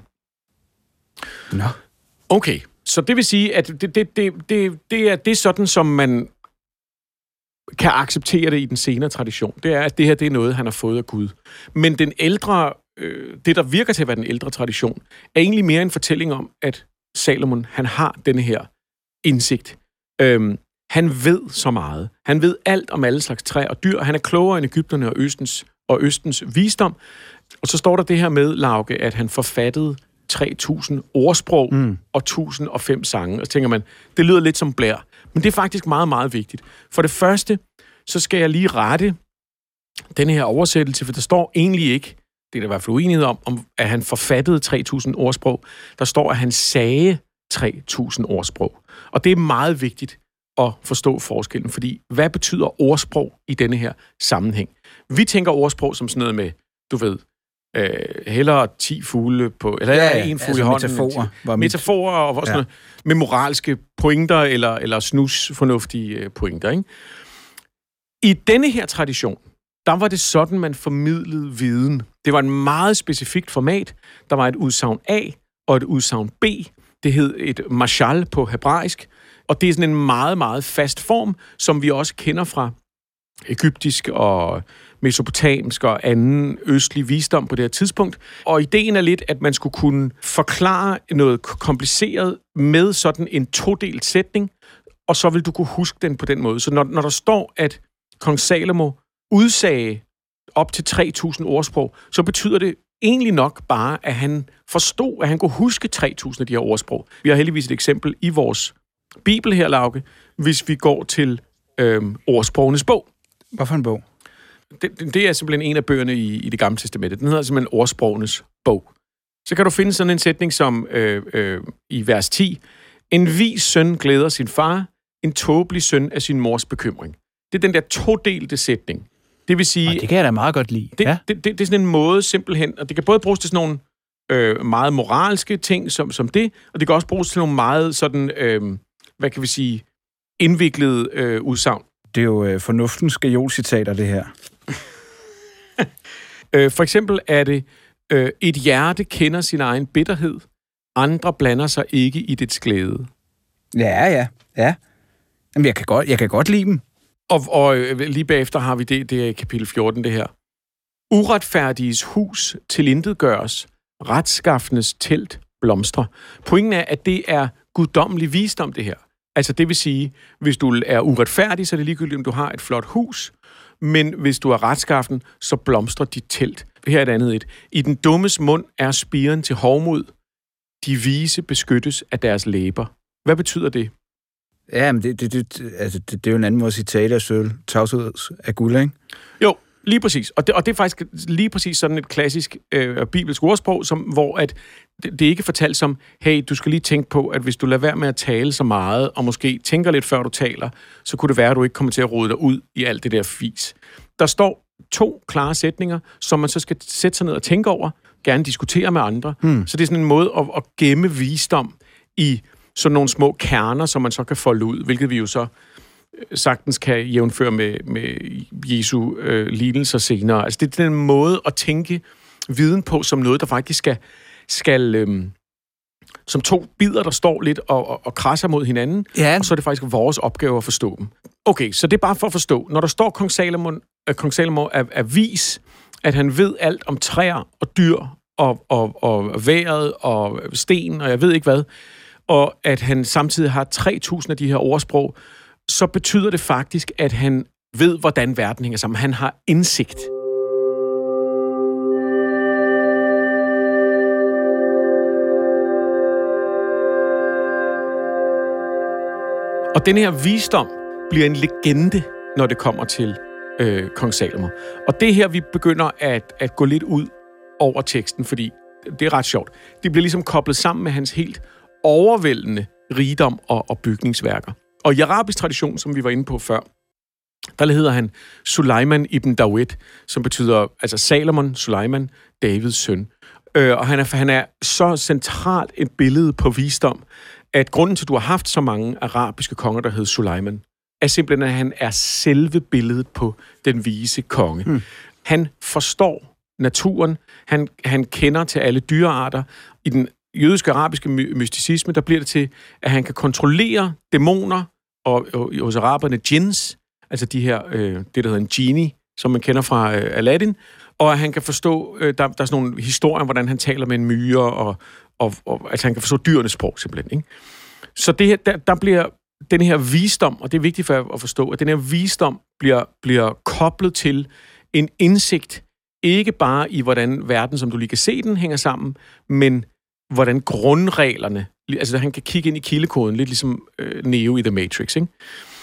Nå. Okay, så det vil sige, at det, det, det, det, det, er, det er sådan, som man kan acceptere det i den senere tradition. Det er, at det her det er noget, han har fået af Gud. Men den ældre, øh, det der virker til at være den ældre tradition, er egentlig mere en fortælling om, at Salomon, han har denne her indsigt. Øhm, han ved så meget. Han ved alt om alle slags træer og dyr. Han er klogere end Egypterne og Østens, og Østens visdom. Og så står der det her med, Lauke, at han forfattede tre tusind ordsprog mm. og tusind og fem sange. Og så tænker man, det lyder lidt som blær. Men det er faktisk meget, meget vigtigt. For det første, så skal jeg lige rette denne her oversættelse, for der står egentlig ikke, det er der i hvert fald uenighed om, om, at han forfattede tre tusind ordsprog. Der står, at han sagde tre tusind ordsprog. Og det er meget vigtigt at forstå forskellen, fordi hvad betyder ordsprog i denne her sammenhæng? Vi tænker ordsprog som sådan noget med, du ved, øh, hellere ti fugle på, eller ja, ja, en fugl altså i hånden. Metaforer. Metaforer og sådan ja. noget, med moralske pointer eller, eller snusfornuftige pointer. Ikke? I denne her tradition, der var det sådan, man formidlede viden. Det var et meget specifikt format. Der var et udsagn A og et udsagn B. Det hed et mashal på hebraisk. Og det er sådan en meget, meget fast form, som vi også kender fra egyptisk og mesopotamsk og anden østlig visdom på det her tidspunkt. Og ideen er lidt, at man skulle kunne forklare noget kompliceret med sådan en todelt sætning, og så vil du kunne huske den på den måde. Så når, når der står, at kong Salomo udsagde op til tre tusind ordsprog, så betyder det egentlig nok bare, at han forstod, at han kunne huske tre tusind af de her ordsprog. Vi har heldigvis et eksempel i vores Bibel her, Lauke, hvis vi går til øhm, ordsprogenes bog. Hvorfor en bog? Det, det er simpelthen en af bøgerne i, i det gamle testamente. Den hedder simpelthen ordsprogenes bog. Så kan du finde sådan en sætning som øh, øh, i vers ti. En vis søn glæder sin far, en tåbelig søn af sin mors bekymring. Det er den der todelte sætning. Det vil sige... Og det kan jeg da meget godt lide. Det, ja. det, det, det er sådan en måde simpelthen, og det kan både bruges til sådan nogle øh, meget moralske ting som, som det, og det kan også bruges til nogle meget sådan, øh, hvad kan vi sige, indviklede øh, udsagn. Det er jo øh, fornuftens gajol-citater, det her. øh, for eksempel er det, øh, et hjerte kender sin egen bitterhed, andre blander sig ikke i dets glæde. Ja, ja, ja. Jamen, jeg kan godt, jeg kan godt lide dem. Og, og øh, lige bagefter har vi det, det er i kapitel fjorten, det her. Uretfærdiges hus tilintetgøres, retskaffenes telt blomstrer. Pointen er, at det er guddommelig visdom, det her. Altså det vil sige, hvis du er uretfærdig, så er det ligegyldigt, om du har et flot hus, men hvis du er retskaffen, så blomstrer dit telt. Her er et andet et. I den dummes mund er spiren til hovmod. De vise beskyttes af deres læber. Hvad betyder det? Ja, men det, det, det, altså, det, det er jo en anden måde at sige tale af sølv, tavshed af guld, ikke? Jo, lige præcis. Og det, og det er faktisk lige præcis sådan et klassisk øh, bibelsk ordsprog, som, hvor at det, det er ikke fortalt som, hey, du skal lige tænke på, at hvis du lader være med at tale så meget, og måske tænker lidt før du taler, så kunne det være, at du ikke kommer til at rode dig ud i alt det der fis. Der står to klare sætninger, som man så skal sætte sig ned og tænke over, gerne diskutere med andre. Hmm. Så det er sådan en måde at, at gemme visdom i sådan nogle små kerner, som man så kan folde ud, hvilket vi jo så sagtens kan jævnføre med, med Jesu øh, lignelser senere. Altså det er den måde at tænke viden på som noget, der faktisk skal skal... Øhm, som to bidder, der står lidt og, og, og krasser mod hinanden, ja. Og så er det faktisk vores opgave at forstå dem. Okay, så det er bare for at forstå. Når der står kong Salomon, øh, kong Salomo er, er vis, at han ved alt om træer og dyr og, og, og vejret og sten, og jeg ved ikke hvad, og at han samtidig har tre tusind af de her ordsprog, så betyder det faktisk, at han ved, hvordan verden hænger sammen. Han har indsigt. Og den her visdom bliver en legende, når det kommer til øh, kong Salomo. Og det er her, vi begynder at, at gå lidt ud over teksten, fordi det er ret sjovt. Det bliver ligesom koblet sammen med hans helt overvældende rigdom og, og bygningsværker. Og i arabisk tradition, som vi var inde på før, der hedder han Suleiman ibn Dawud, som betyder altså Salomon, Suleiman, Davids søn. Øh, og han er, han er så centralt et billede på visdom, at grunden til, at du har haft så mange arabiske konger, der hed Suleiman, er simpelthen, at han er selve billedet på den vise konge. Hmm. Han forstår naturen, han, han kender til alle dyrearter. I den jødiske arabiske my- mysticisme, der bliver det til, at han kan kontrollere dæmoner, og, og hos araberne djinns, altså de her, øh, det der hedder en genie, som man kender fra øh, Aladdin, og han kan forstå, øh, der, der er sådan nogle historier, hvordan han taler med en myre, og, og, og altså han kan forstå dyrenes sprog simpelthen, ikke? Så det her, der, der bliver den her visdom, og det er vigtigt for at forstå, at den her visdom bliver, bliver koblet til en indsigt, ikke bare i, hvordan verden, som du lige kan se den, hænger sammen, men hvordan grundreglerne, altså han kan kigge ind i kildekoden, lidt ligesom øh, Neo i The Matrix, ikke?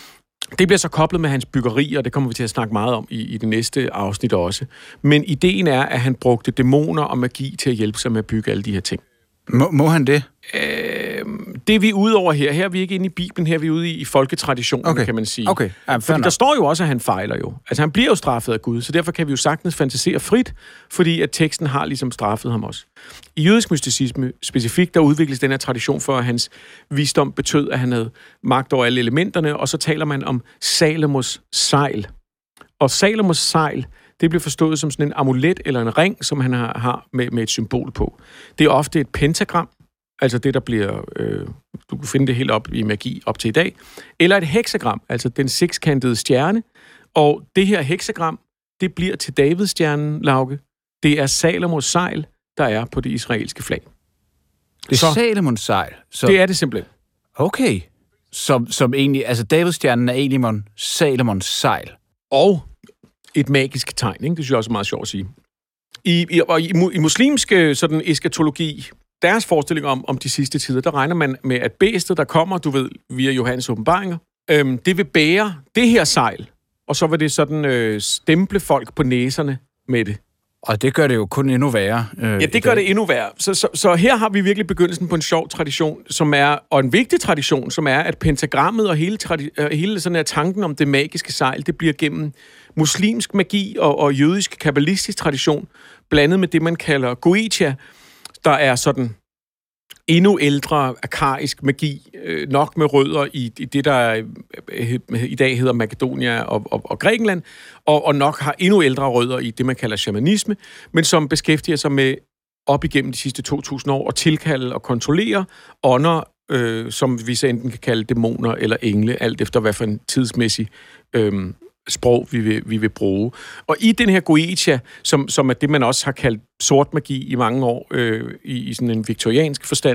Det bliver så koblet med hans byggeri, og det kommer vi til at snakke meget om i, i det næste afsnit også. Men ideen er, at han brugte dæmoner og magi til at hjælpe sig med at bygge alle de her ting. Må, må han det? Øh, det er vi ude over her. Her er vi ikke inde i Bibelen, her er vi ude i, i folketraditionen, okay. kan man sige. Okay. Ja, fordi der står jo også, at han fejler jo. Altså han bliver jo straffet af Gud, så derfor kan vi jo sagtens fantasere frit, fordi at teksten har ligesom straffet ham også. I jødisk mysticisme specifikt, der udvikles den her tradition for, at hans visdom betød, at han havde magt over alle elementerne, og så taler man om Salomos sejl. Og Salomos sejl, det bliver forstået som sådan en amulet eller en ring, som han har, har med, med et symbol på. Det er ofte et pentagram, altså det, der bliver... Øh, du kan finde det helt op i magi op til i dag. Eller et heksagram, altså den sekskantede stjerne. Og det her heksagram, det bliver til Davidsstjernen, Lauke. Det er Salomos sejl, der er på det israelske flag. Det er så, Salomons sejl? Så, det er det simpelthen. Okay. Som, som egentlig... Altså Davidsstjernen er egentlig Salomons sejl. Og et magisk tegn, ikke? Det synes jeg også er meget sjovt at sige. I, i, og i, i muslimske sådan eskatologi, deres forestilling om, om de sidste tider, der regner man med, at bæstet, der kommer, du ved, via Johannes åbenbaringer, øhm, det vil bære det her sejl, og så vil det sådan øh, stemple folk på næserne med det. Og det gør det jo kun endnu værre. Øh, ja, det gør det endnu værre. Så, så, så her har vi virkelig begyndelsen på en sjov tradition, som er, og en vigtig tradition, som er, at pentagrammet og hele, tradi- hele sådan her tanken om det magiske sejl, det bliver gennem muslimsk magi og, og jødisk kabbalistisk tradition, blandet med det, man kalder Goetia, der er sådan endnu ældre arkaisk magi, øh, nok med rødder i, i det, der øh, i dag hedder Makedonia og, og, og Grækenland, og, og nok har endnu ældre rødder i det, man kalder shamanisme, men som beskæftiger sig med op igennem de sidste to tusind år at tilkalde og kontrollere ånder, øh, som vi så enten kan kalde dæmoner eller engle, alt efter hvad for en tidsmæssig øh, sprog, vi vil, vi vil bruge. Og i den her Goetia, som, som er det, man også har kaldt sort magi i mange år, øh, i, i sådan en viktoriansk forstand,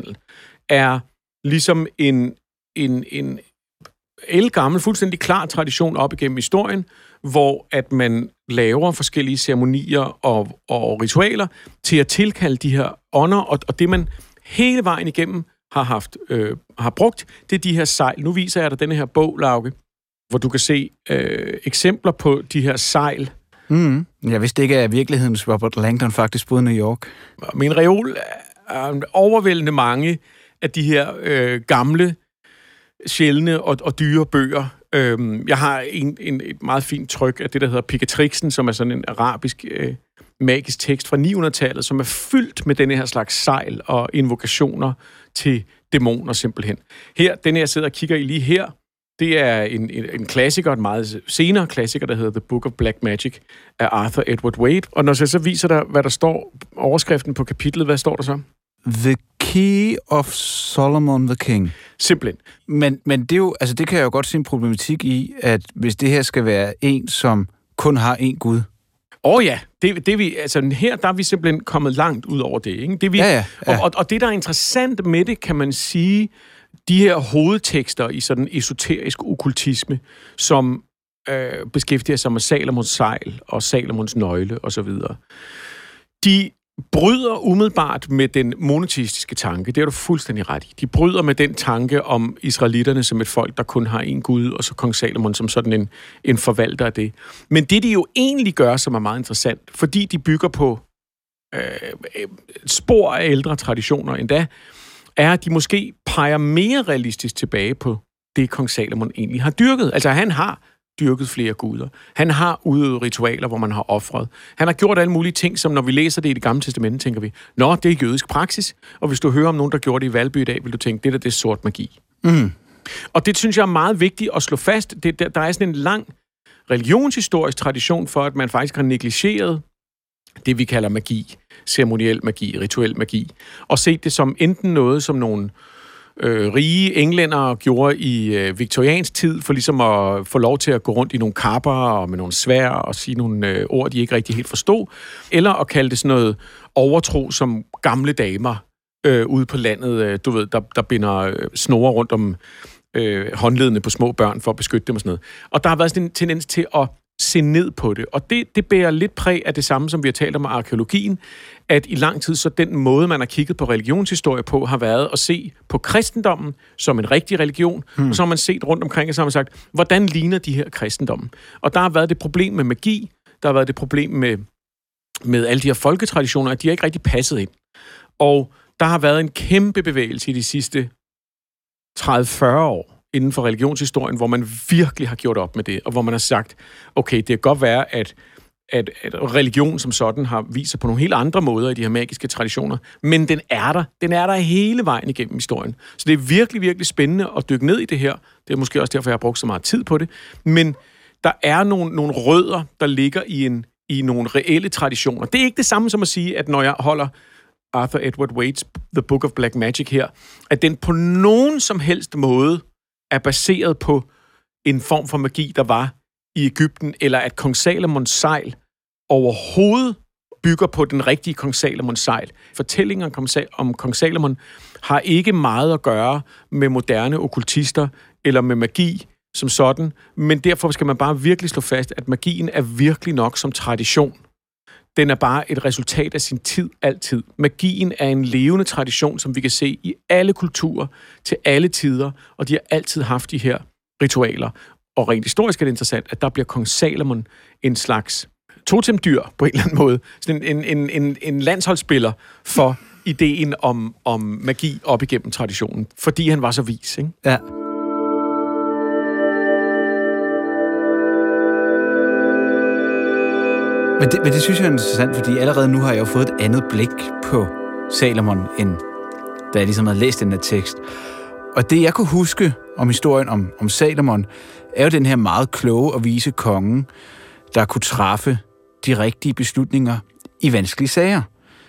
er ligesom en, en, en ældgammel, fuldstændig klar tradition op igennem historien, hvor at man laver forskellige ceremonier og, og ritualer til at tilkalde de her ånder, og, og det man hele vejen igennem har haft øh, har brugt, det er de her sejl. Nu viser jeg dig denne her bog, Lauke, hvor du kan se øh, eksempler på de her sejl. Mm. Jeg vidste ikke, at virkelighedens Robert Langdon faktisk boede i New York. Min reol er overvældende mange af de her øh, gamle, sjældne og, og dyre bøger. Øhm, jeg har en, en, et meget fint tryk af det, der hedder Picatrixen, som er sådan en arabisk øh, magisk tekst fra ni hundrede-tallet, som er fyldt med denne her slags sejl og invokationer til dæmoner simpelthen. Her, den jeg sidder og kigger i lige her, det er en, en, en klassiker, en meget senere klassiker, der hedder The Book of Black Magic af Arthur Edward Wade. Og når jeg så viser dig, hvad der står, overskriften på kapitlet, hvad står der så? The Key of Solomon the King. Simpelthen. Men, men det er jo, altså det kan jeg jo godt se en problematik i, at hvis det her skal være en, som kun har én Gud. Åh oh ja, det, det vi, altså her der er vi simpelthen kommet langt ud over det. Ikke? Det vi, ja, ja, ja. Og, og, og det, der er interessant med det, kan man sige, de her hovedtekster i sådan esoterisk okkultisme, som øh, beskæftiger sig med Salomons sejl og Salomons nøgle osv., de bryder umiddelbart med den monoteistiske tanke. Det er du fuldstændig ret i. De bryder med den tanke om israelitterne som et folk, der kun har én Gud, og så kong Salomon som sådan en, en forvalter af det. Men det, de jo egentlig gør, som er meget interessant, fordi de bygger på øh, spor af ældre traditioner endda, er, at de måske peger mere realistisk tilbage på det, kong Salomon egentlig har dyrket. Altså, han har dyrket flere guder. Han har udøvet ritualer, hvor man har ofret. Han har gjort alle mulige ting, som når vi læser det i Det Gamle Testamente, tænker vi, nå, det er jødisk praksis. Og hvis du hører om nogen, der gjorde det i Valby i dag, vil du tænke, det der, det er sort magi. Mm. Og det synes jeg er meget vigtigt at slå fast. Det, der, der er sådan en lang religionshistorisk tradition for, at man faktisk har negligeret det, vi kalder magi, ceremoniel magi, rituel magi, og set det som enten noget, som nogle øh, rige englændere gjorde i øh, viktoriansk tid, for ligesom at få lov til at gå rundt i nogle kapper og med nogle svær og sige nogle øh, ord, de ikke rigtig helt forstod, eller at kalde det sådan noget overtro, som gamle damer øh, ude på landet, øh, du ved, der, der binder øh, snore rundt om øh, håndledene på små børn for at beskytte dem og sådan noget. Og der har været sådan en tendens til at se ned på det. Og det, det bærer lidt præg af det samme, som vi har talt om med arkeologien, at i lang tid, så den måde, man har kigget på religionshistorie på, har været at se på kristendommen som en rigtig religion, hmm. og så har man set rundt omkring, og så har man sagt, hvordan ligner de her kristendommen? Og der har været det problem med magi, der har været det problem med, med alle de her folketraditioner, at de har ikke rigtig passet ind. Og der har været en kæmpe bevægelse i de sidste tredive til fyrre år, inden for religionshistorien, hvor man virkelig har gjort op med det, og hvor man har sagt, okay, det kan godt være, at, at, at religion som sådan har vist sig på nogle helt andre måder i de her magiske traditioner, men den er der. Den er der hele vejen igennem historien. Så det er virkelig, virkelig spændende at dykke ned i det her. Det er måske også derfor, jeg har brugt så meget tid på det. Men der er nogle, nogle rødder, der ligger i, en, i nogle reelle traditioner. Det er ikke det samme som at sige, at når jeg holder Arthur Edward Waite's The Book of Black Magic her, at den på nogen som helst måde er baseret på en form for magi, der var i Egypten, eller at kong Salomons sejl overhovedet bygger på den rigtige kong Salomons sejl. Fortællingen om kong Salomon har ikke meget at gøre med moderne okkultister eller med magi som sådan, men derfor skal man bare virkelig slå fast, at magien er virkelig nok som tradition. Den er bare et resultat af sin tid altid. Magien er en levende tradition, som vi kan se i alle kulturer, til alle tider, og de har altid haft de her ritualer. Og rent historisk er det interessant, at der bliver kong Salomon en slags totemdyr på en eller anden måde. Sådan en, en, en, en landsholdsspiller for ideen om, om magi op igennem traditionen, fordi han var så vis, ikke? Ja. Men det, men det synes jeg er interessant, fordi allerede nu har jeg jo fået et andet blik på Salomon, end da jeg ligesom havde læst den her tekst. Og det, jeg kunne huske om historien om, om Salomon, er jo den her meget kloge og vise konge, der kunne træffe de rigtige beslutninger i vanskelige sager.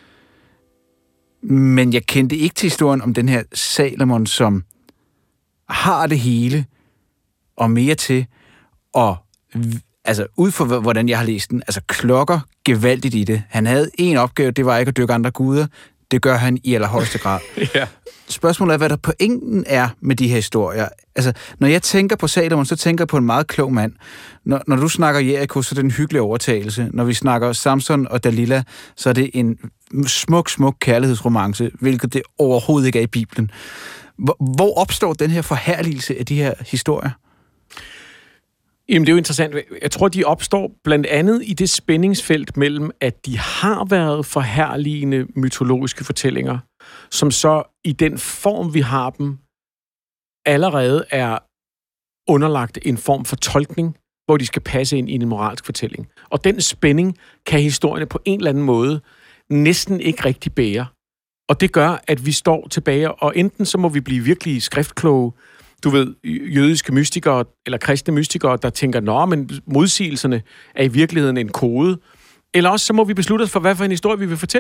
Men jeg kendte ikke til historien om den her Salomon, som har det hele og mere til, og altså ud fra hvordan jeg har læst den, altså klokker gevaldigt i det. Han havde en opgave, det var ikke at dyrke andre guder. Det gør han i allerhøjeste grad. Ja. Spørgsmålet er, hvad der pointen er med de her historier. Altså, når jeg tænker på Salomon, så tænker jeg på en meget klog mand. Når, når du snakker Jericho, så er det en hyggelig overtagelse. Når vi snakker Samson og Dalila, så er det en smuk, smuk kærlighedsromance, hvilket det overhovedet ikke er i Bibelen. Hvor, hvor opstår den her forherligelse af de her historier? Jamen, det er jo interessant. Jeg tror, de opstår blandt andet i det spændingsfelt mellem, at de har været forherligende mytologiske fortællinger, som så i den form, vi har dem, allerede er underlagt en form for tolkning, hvor de skal passe ind i en moralsk fortælling. Og den spænding kan historierne på en eller anden måde næsten ikke rigtig bære. Og det gør, at vi står tilbage, og enten så må vi blive virkelig skriftkloge, du ved, jødiske mystikere eller kristne mystikere, der tænker, nå, men modsigelserne er i virkeligheden en kode. Eller også så må vi beslutte os for, hvad for en historie vi vil fortælle.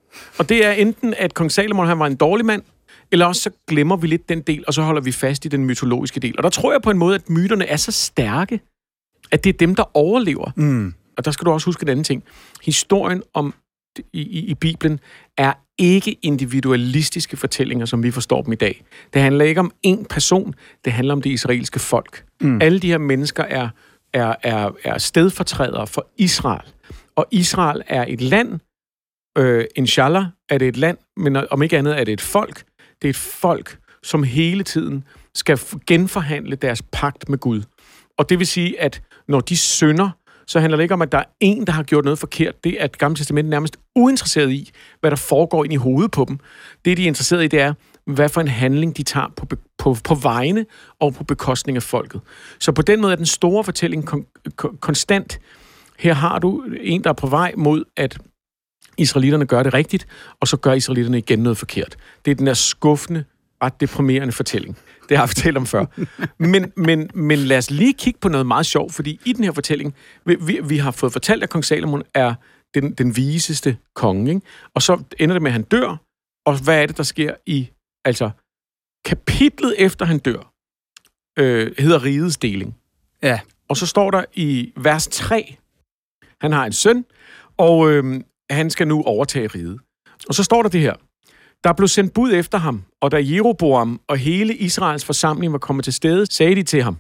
Og det er enten, at kong Salomon han var en dårlig mand, eller også så glemmer vi lidt den del, og så holder vi fast i den mytologiske del. Og der tror jeg på en måde, at myterne er så stærke, at det er dem, der overlever. Mm. Og der skal du også huske en anden ting. Historien om i, i, i Bibelen er ikke individualistiske fortællinger, som vi forstår dem i dag. Det handler ikke om én person, det handler om det israelske folk. Mm. Alle de her mennesker er, er, er, er stedfortrædere for Israel. Og Israel er et land, øh, inshallah er det et land, men om ikke andet er det et folk. Det er et folk, som hele tiden skal genforhandle deres pagt med Gud. Og det vil sige, at når de synder, så handler det ikke om, at der er en, der har gjort noget forkert. Det er at Gamle Testamentet nærmest uinteresseret i, hvad der foregår ind i hovedet på dem. Det, de er interesseret i, det er, hvad for en handling de tager på, på, på vegne og på bekostning af folket. Så på den måde er den store fortælling kon- kon- konstant. Her har du en, der er på vej mod, at israelitterne gør det rigtigt, og så gør israelitterne igen noget forkert. Det er den der skuffende, ret deprimerende fortælling. Det har jeg fortalt om før. Men, men, men lad os lige kigge på noget meget sjovt, fordi i den her fortælling, vi, vi, vi har fået fortalt, at kong Salomon er den, den viseste konge, ikke? Og så ender det med, at han dør, og hvad er det, der sker i, altså, kapitlet efter han dør, øh, hedder rigets deling. Ja. Og så står der i vers tre, han har en søn, og øh, han skal nu overtage riget. Og så står der det her: der blev sendt bud efter ham, og da Jeroboam og hele Israels forsamling var kommet til stede, sagde de til ham: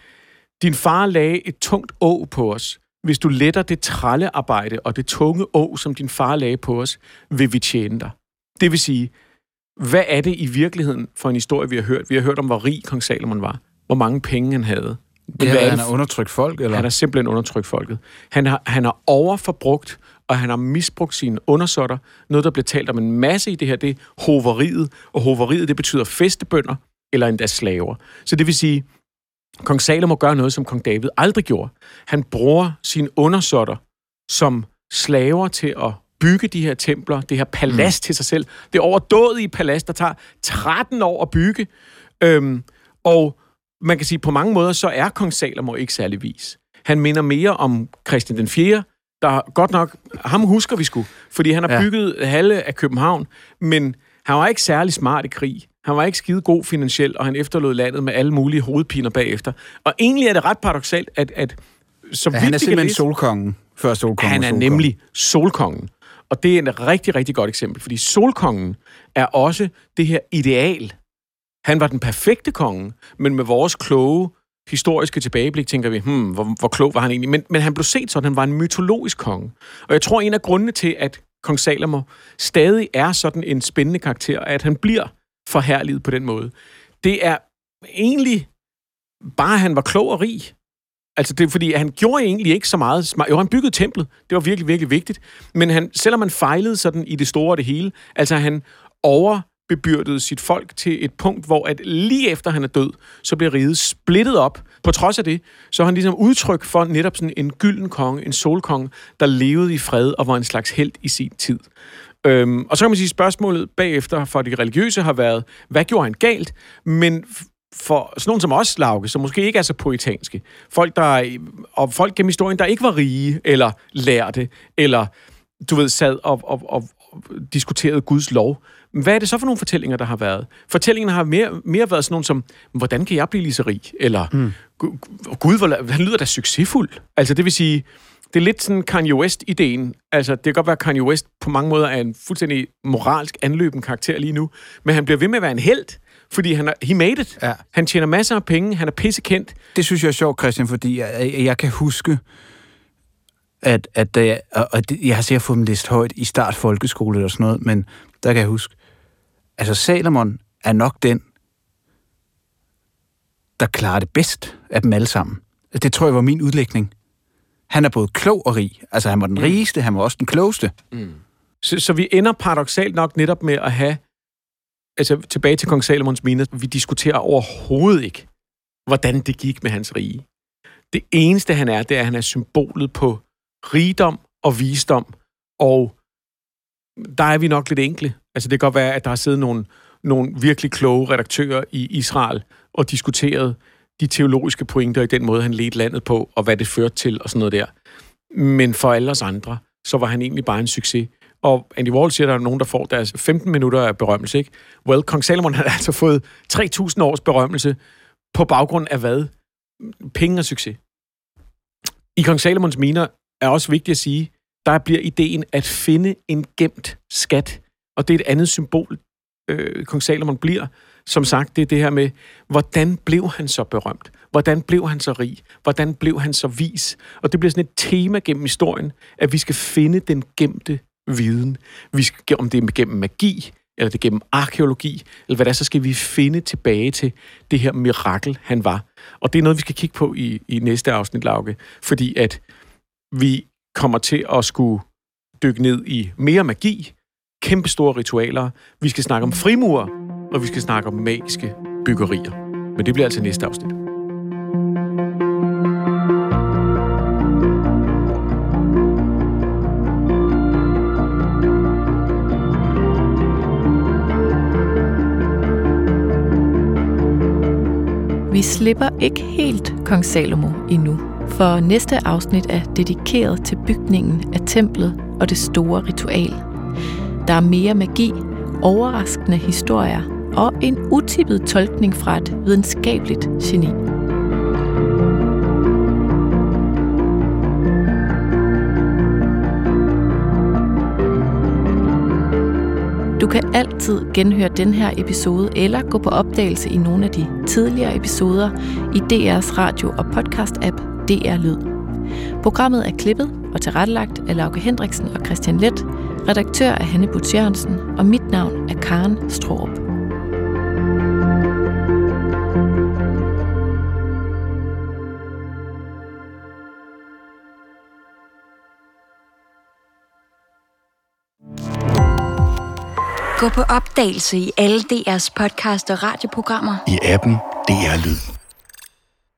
din far lagde et tungt åg på os. Hvis du letter det trællearbejde og det tunge åg, som din far lagde på os, vil vi tjene dig. Det vil sige, hvad er det i virkeligheden for en historie, vi har hørt? Vi har hørt om, hvor rig kong Salomon var, hvor mange penge han havde. Men ja, han har undertrykt folk, eller? Han har simpelthen undertrykt folket. Han har, han har overforbrugt, og han har misbrugt sine undersåtter. Noget, der bliver talt om en masse i det her, det er hoveriet. Og hoveriet, det betyder fæstebønder, eller endda slaver. Så det vil sige, kong Salomo gør noget, som kong David aldrig gjorde. Han bruger sine undersåtter som slaver til at bygge de her templer, det her palads mm. til sig selv. Det er overdådige palads, der tager tretten år at bygge. Øhm, og man kan sige, på mange måder, så er kong Salomo ikke særlig vis. Han minder mere om Christian den fjerde, der godt nok, ham husker vi sgu, fordi han har bygget ja. halve af København, men han var ikke særlig smart i krig. Han var ikke skide god finansielt, og han efterlod landet med alle mulige hovedpiner bagefter. Og egentlig er det ret paradoksalt, at... at så ja, han er simpelthen læse, solkongen, før solkongen. Han er solkongen. nemlig solkongen. Og det er et rigtig, rigtig godt eksempel, fordi solkongen er også det her ideal. Han var den perfekte konge, men med vores kloge historiske tilbageblik tænker vi, hmm, hvor, hvor klog var han egentlig? Men, men han blev set sådan, han var en mytologisk konge. Og jeg tror, en af grundene til, at kong Salomo stadig er sådan en spændende karakter, at han bliver forherliget på den måde, det er egentlig bare, at han var klog og rig. Altså, det er fordi, han gjorde egentlig ikke så meget. Jo, han byggede templet. Det var virkelig, virkelig vigtigt. Men han, selvom han fejlede sådan i det store og det hele, altså han overbebyrdede sit folk til et punkt, hvor at lige efter han er død, så bliver riget splittet op. På trods af det, så er han ligesom udtryk for netop sådan en gylden konge, en solkonge, der levede i fred og var en slags helt i sin tid. Øhm, og så kan man sige, spørgsmålet bagefter for de religiøse har været, hvad gjorde han galt? Men for sådan nogen som os, Lauke, som måske ikke er så poetanske, folk, der, og folk gennem historien, der ikke var rige, eller lærte, eller du ved, sad og, og, og, og diskuterede Guds lov. Hvad er det så for nogle fortællinger, der har været? Fortællingerne har mere, mere været sådan nogle som, hvordan kan jeg blive lige så rig? Eller, mm. Gud, hvor, han lyder da succesfuld. Altså, det vil sige, det er lidt sådan Kanye West-ideen. Altså, det kan godt være, at Kanye West på mange måder er en fuldstændig moralsk anløben karakter lige nu, men han bliver ved med at være en helt, fordi han er, he made it. Ja. Han tjener masser af penge, han er pissekendt. Det synes jeg er sjovt, Christian, fordi jeg, jeg kan huske, at, at jeg, og jeg har sikkert fået dem læst højt i start folkeskole eller sådan noget, men der kan jeg huske, altså Salomon er nok den, der klarer det bedst af dem alle sammen. Det tror jeg var min udlægning. Han er både klog og rig. Altså, han var den rigeste, han var også den klogeste. Mm. Så, så vi ender paradoksalt nok netop med at have, altså tilbage til kong Salomons mine, vi diskuterer overhovedet ikke, hvordan det gik med hans rige. Det eneste, han er, det er, at han er symbolet på rigdom og visdom, og der er vi nok lidt enkle. Altså, det kan godt være, at der har siddet nogle, nogle virkelig kloge redaktører i Israel og diskuteret de teologiske pointer i den måde, han ledte landet på, og hvad det førte til, og sådan noget der. Men for alle os andre, så var han egentlig bare en succes. Og Andy Wall siger, at der er nogen, der får deres femten minutter af berømmelse, ikke? Well, kong Salomon har altså fået tre tusind års berømmelse på baggrund af hvad? Penge og succes. I kong Salomons miner er også vigtigt at sige, der bliver ideen at finde en gemt skat. Og det er et andet symbol, øh, kong Salomon bliver. Som sagt, det er det her med, hvordan blev han så berømt? Hvordan blev han så rig? Hvordan blev han så vis? Og det bliver sådan et tema gennem historien, at vi skal finde den gemte viden. Vi skal, om det er gennem magi, eller det er gennem arkæologi, eller hvad der er, så skal vi finde tilbage til det her mirakel, han var. Og det er noget, vi skal kigge på i, i næste afsnit, Lauke, fordi at vi kommer til at skulle dykke ned i mere magi, kæmpestore ritualer, vi skal snakke om frimurer, og vi skal snakke om magiske byggerier. Men det bliver altså næste afsnit. Vi slipper ikke helt kong Salomo endnu, for næste afsnit er dedikeret til bygningen af templet og det store ritual. Der er mere magi, overraskende historier og en utippet tolkning fra et videnskabeligt geni. Du kan altid genhøre den her episode eller gå på opdagelse i nogle af de tidligere episoder i D R's radio- og podcast-app D R Lyd. Programmet er klippet og tilrettelagt af Lauke Hendriksen og Christian Leth, redaktør er Hanne Butz Jørgensen, og mit navn er Karen Straarup. Gå på opdagelse i alle D R's podcast og radioprogrammer. I appen D R Lyd.